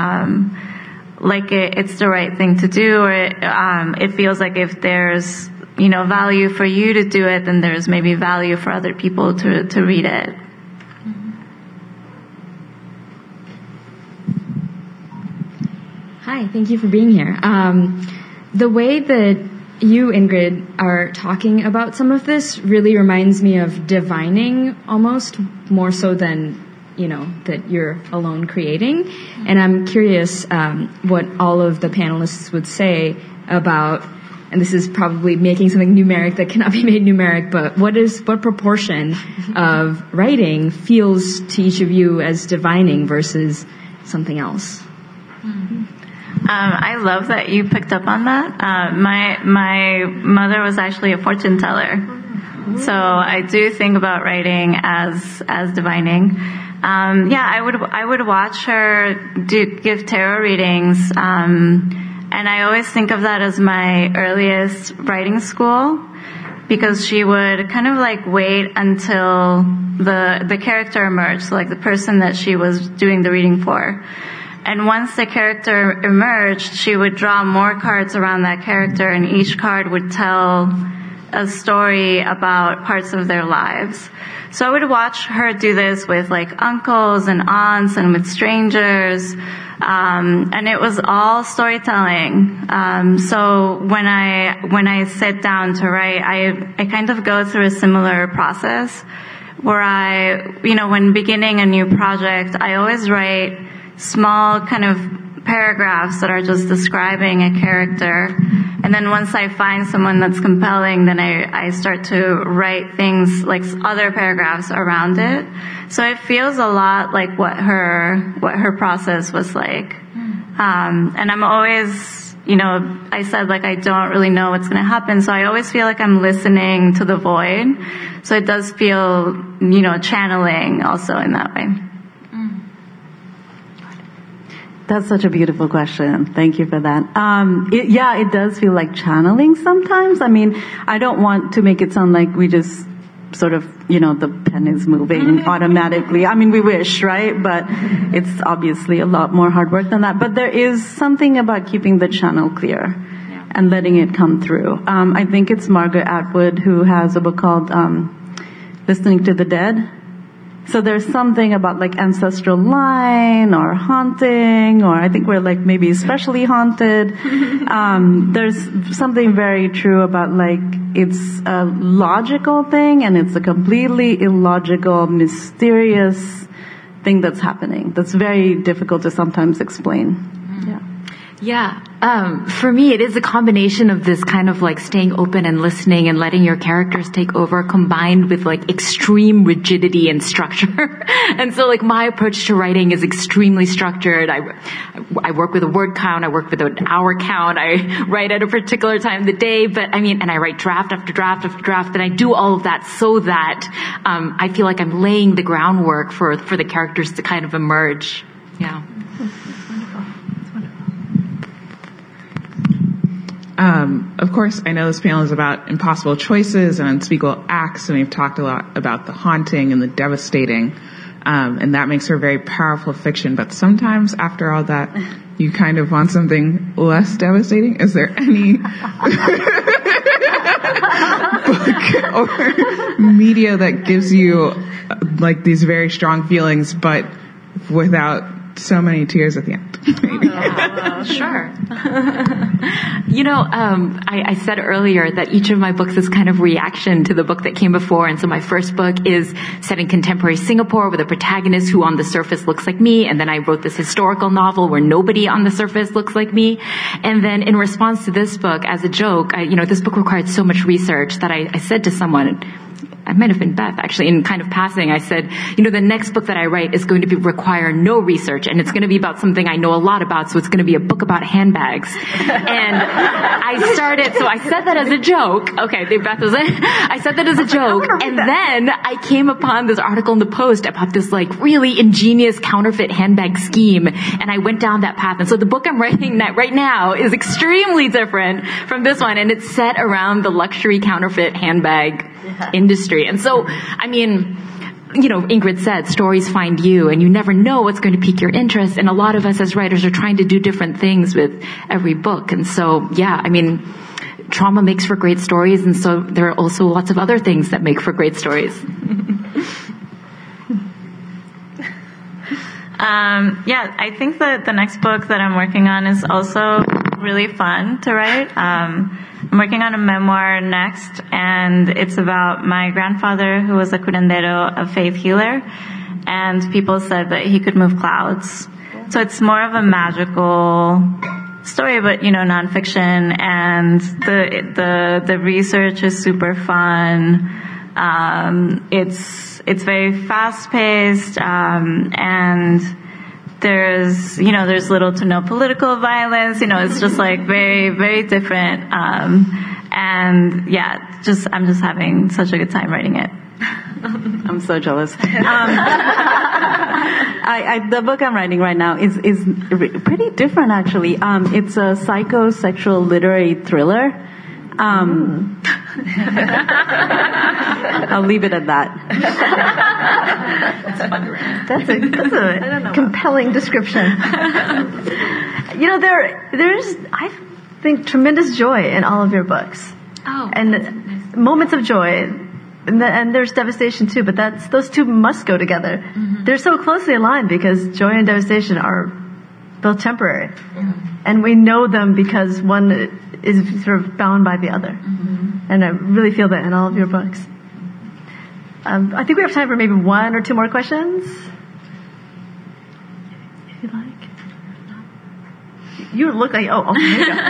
it's the right thing to do, or it feels like if there's, value for you to do it, then there's maybe value for other people to read it. Hi, thank you for being here. The way that you, Ingrid, are talking about some of this really reminds me of divining almost, more so than, that you're alone creating. And I'm curious what all of the panelists would say about, and this is probably making something numeric that cannot be made numeric, but what proportion of writing feels to each of you as divining versus something else? I love that you picked up on that. My mother was actually a fortune teller, so I do think about writing as divining. I would watch her give tarot readings, and I always think of that as my earliest writing school, because she would kind of wait until the character emerged, so the person that she was doing the reading for. And once the character emerged, she would draw more cards around that character, and each card would tell a story about parts of their lives. So I would watch her do this with uncles and aunts and with strangers, and it was all storytelling. So when I sit down to write, I kind of go through a similar process where when beginning a new project, I always write small kind of paragraphs that are just describing a character. And then once I find someone that's compelling, then I start to write things like other paragraphs around it. So it feels a lot like what her process was like. And I'm always, I said I don't really know what's going to happen. So I always feel like I'm listening to the void. So it does feel, channeling also in that way. That's such a beautiful question. Thank you for that. It does feel like channeling sometimes. I mean, I don't want to make it sound like we just sort of, the pen is moving automatically. I mean, we wish, right? But it's obviously a lot more hard work than that. But there is something about keeping the channel clear and letting it come through. I think it's Margaret Atwood who has a book called Listening to the Dead. So there's something about ancestral line or haunting, or I think we're maybe especially haunted. There's something very true about it's a logical thing and it's a completely illogical, mysterious thing that's happening. That's very difficult to sometimes explain. Yeah. For me, it is a combination of this kind of staying open and listening and letting your characters take over, combined with extreme rigidity and structure. And so my approach to writing is extremely structured. I work with a word count. I work with an hour count. I write at a particular time of the day. But and I write draft after draft after draft. And I do all of that so that I feel like I'm laying the groundwork for the characters to kind of emerge. Yeah. Of course, I know this panel is about impossible choices and unspeakable acts, and we've talked a lot about the haunting and the devastating, and that makes her very powerful fiction. But sometimes, after all that, you kind of want something less devastating. Is there any book or media that gives you these very strong feelings, but without so many tears at the end? Sure. I said earlier that each of my books is kind of reaction to the book that came before. And so my first book is set in contemporary Singapore with a protagonist who on the surface looks like me. And then I wrote this historical novel where nobody on the surface looks like me. And then in response to this book, as a joke, this book required so much research that I said to someone, I might have been Beth actually, in kind of passing, I said, the next book that I write is going to require no research, and it's going to be about something I know a lot about, so it's going to be a book about handbags. And I said that as a joke. Okay, Beth was I said that as a joke, and then I came upon this article in the Post about this really ingenious counterfeit handbag scheme, and I went down that path. And so the book I'm writing right now is extremely different from this one, and it's set around the luxury counterfeit handbag industry. And so, Ingrid said, stories find you, and you never know what's going to pique your interest. And a lot of us as writers are trying to do different things with every book. And so, trauma makes for great stories, and so there are also lots of other things that make for great stories. I think that the next book that I'm working on is also really fun to write. I'm working on a memoir next, and it's about my grandfather, who was a curandero, a faith healer, and people said that he could move clouds. So it's more of a magical story, but nonfiction, and the research is super fun. It's very fast paced, and there's little to no political violence. It's just very, very different. I'm just having such a good time writing it. I'm so jealous. The book I'm writing right now is pretty different, actually. It's a psychosexual literary thriller. I'll leave it at that. That's a compelling description. There's, I think, tremendous joy in all of your books. Oh, and moments of joy. And there's devastation too, but those two must go together. Mm-hmm. They're so closely aligned because joy and devastation are both temporary. Mm-hmm. And we know them because one is sort of bound by the other. Mm-hmm. And I really feel that in all of your books. I think we have time for maybe one or two more questions. If you like. You look like, there you go.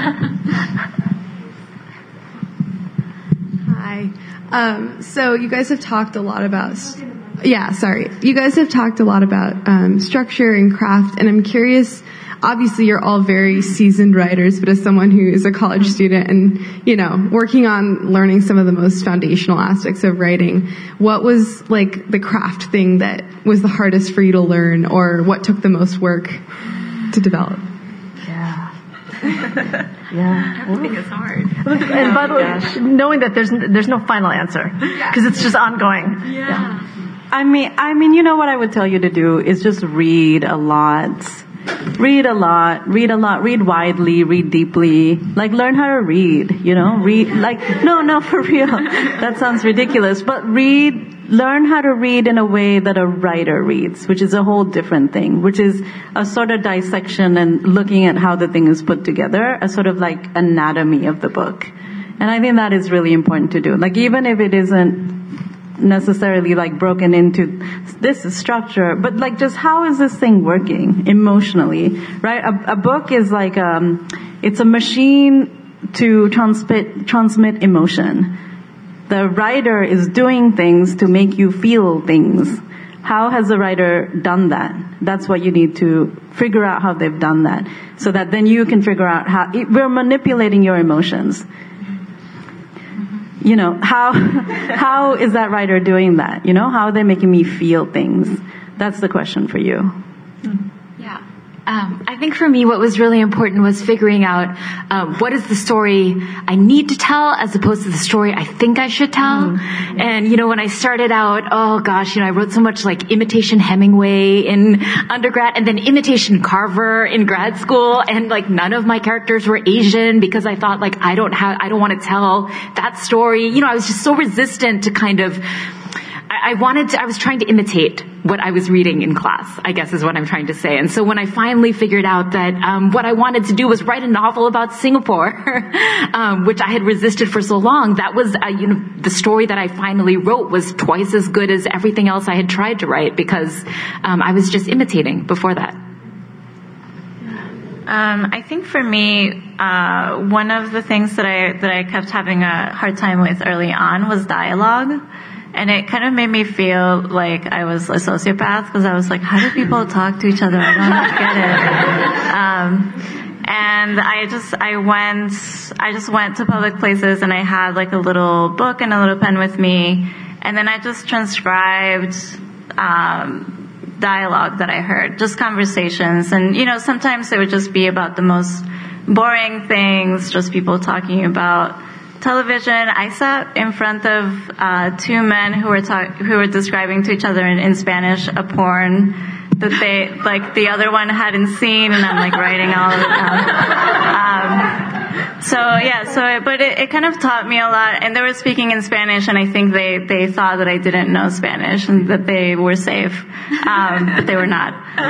Hi. So you guys have talked a lot about, you guys have talked a lot about structure and craft, and I'm curious, obviously you're all very seasoned writers, but as someone who is a college student and, working on learning some of the most foundational aspects of writing, what was the craft thing that was the hardest for you to learn, or what took the most work to develop? I think it's hard. And by the way, knowing that there's no final answer, because it's just ongoing. Yeah. I mean, what I would tell you to do is just read a lot. Read widely, read deeply. Learn how to read, read, no, for real. That sounds ridiculous, but learn how to read in a way that a writer reads, which is a whole different thing, which is a sort of dissection and looking at how the thing is put together, a sort of anatomy of the book. And I think that is really important to do. Even if it isn't necessarily broken into this is structure, but just how is this thing working emotionally, right? A book is it's a machine to transmit emotion. The writer is doing things to make you feel things. How has the writer done that? That's what you need to figure out, how they've done that, so that then you can figure out how we're manipulating your emotions. How is that writer doing that? How are they making me feel things? That's the question for you. Yeah. I think for me, what was really important was figuring out what is the story I need to tell as opposed to the story I think I should tell. Mm-hmm. And, when I started out, I wrote so much Imitation Hemingway in undergrad and then Imitation Carver in grad school. And none of my characters were Asian because I thought I don't want to tell that story. I was just so resistant to kind of, I was trying to imitate what I was reading in class, I guess is what I'm trying to say. And so when I finally figured out that what I wanted to do was write a novel about Singapore, which I had resisted for so long, that was, the story that I finally wrote was twice as good as everything else I had tried to write because I was just imitating before that. I think for me, one of the things that I kept having a hard time with early on was dialogue. And it kind of made me feel like I was a sociopath, because I was like, how do people talk to each other? I don't get it. And I just went to public places, and I had like a little book and a little pen with me, and then I just transcribed dialogue that I heard, just conversations. And, sometimes it would just be about the most boring things, just people talking about television. I sat in front of two men who were describing to each other in Spanish a porn that the other one hadn't seen, and I'm writing all of it down. But it kind of taught me a lot, and they were speaking in Spanish, and I think they thought that I didn't know Spanish and that they were safe, but they were not.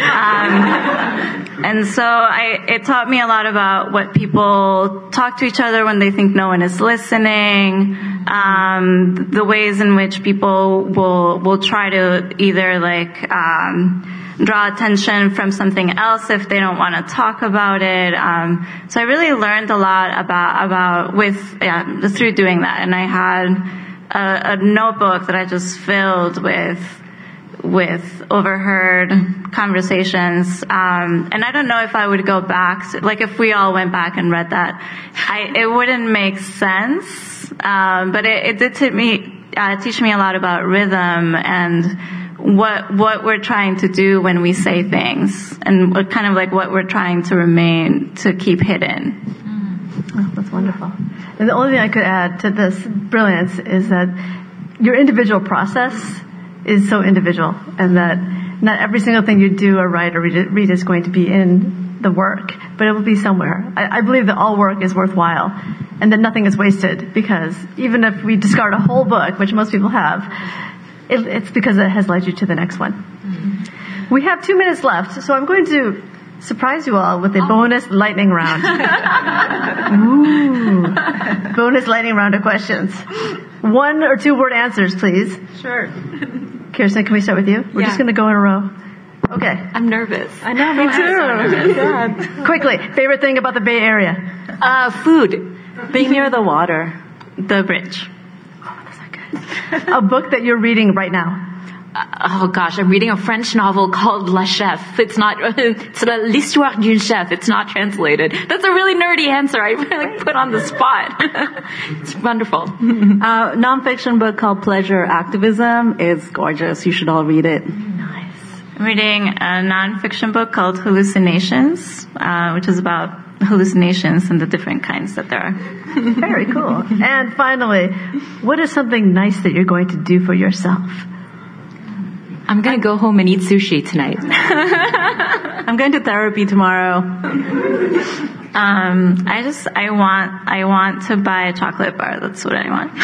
And so it taught me a lot about what people talk to each other when they think no one is listening, the ways in which people will try to either draw attention from something else if they don't want to talk about it. So I really learned a lot about through doing that. And I had a notebook that I just filled with overheard conversations. And I don't know if I would go back to, if we all went back and read that, it wouldn't make sense. But it did teach me a lot about rhythm and what we're trying to do when we say things, and what we're trying to keep hidden. Oh, that's wonderful. And the only thing I could add to this brilliance is that your individual process is so individual, and that not every single thing you do or write or read is going to be in the work, but it will be somewhere. I believe that all work is worthwhile, and that nothing is wasted, because even if we discard a whole book, which most people have, it's because it has led you to the next one. Mm-hmm. We have 2 minutes left, so I'm going to surprise you all with a bonus lightning round. Ooh. Bonus lightning round of questions. 1 or 2 word answers, please. Sure. Kirsten, can we start with you? We're just going to go in a row. Okay. I'm nervous. I know, me too. Quickly, favorite thing about the Bay Area? Food. Being near the water. The bridge. A book that you're reading right now? Oh gosh, I'm reading a French novel called La Chef. It's l'histoire d'une chef. It's not translated. That's a really nerdy answer. I really put on the spot. It's wonderful. Nonfiction book called Pleasure Activism is gorgeous. You should all read it. Nice. I'm reading a nonfiction book called Hallucinations, which is about hallucinations and the different kinds that there are. Very cool. And finally, what is something nice that you're going to do for yourself? I'm going to go home and eat sushi tonight. I'm going to therapy tomorrow. I want to buy a chocolate bar. That's what I want.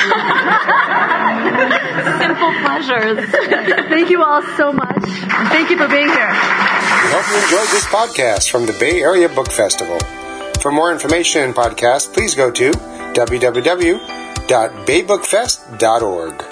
Simple pleasures. Thank you all so much. And thank you for being here. We hope you enjoyed this podcast from the Bay Area Book Festival. For more information and podcasts, please go to www.baybookfest.org.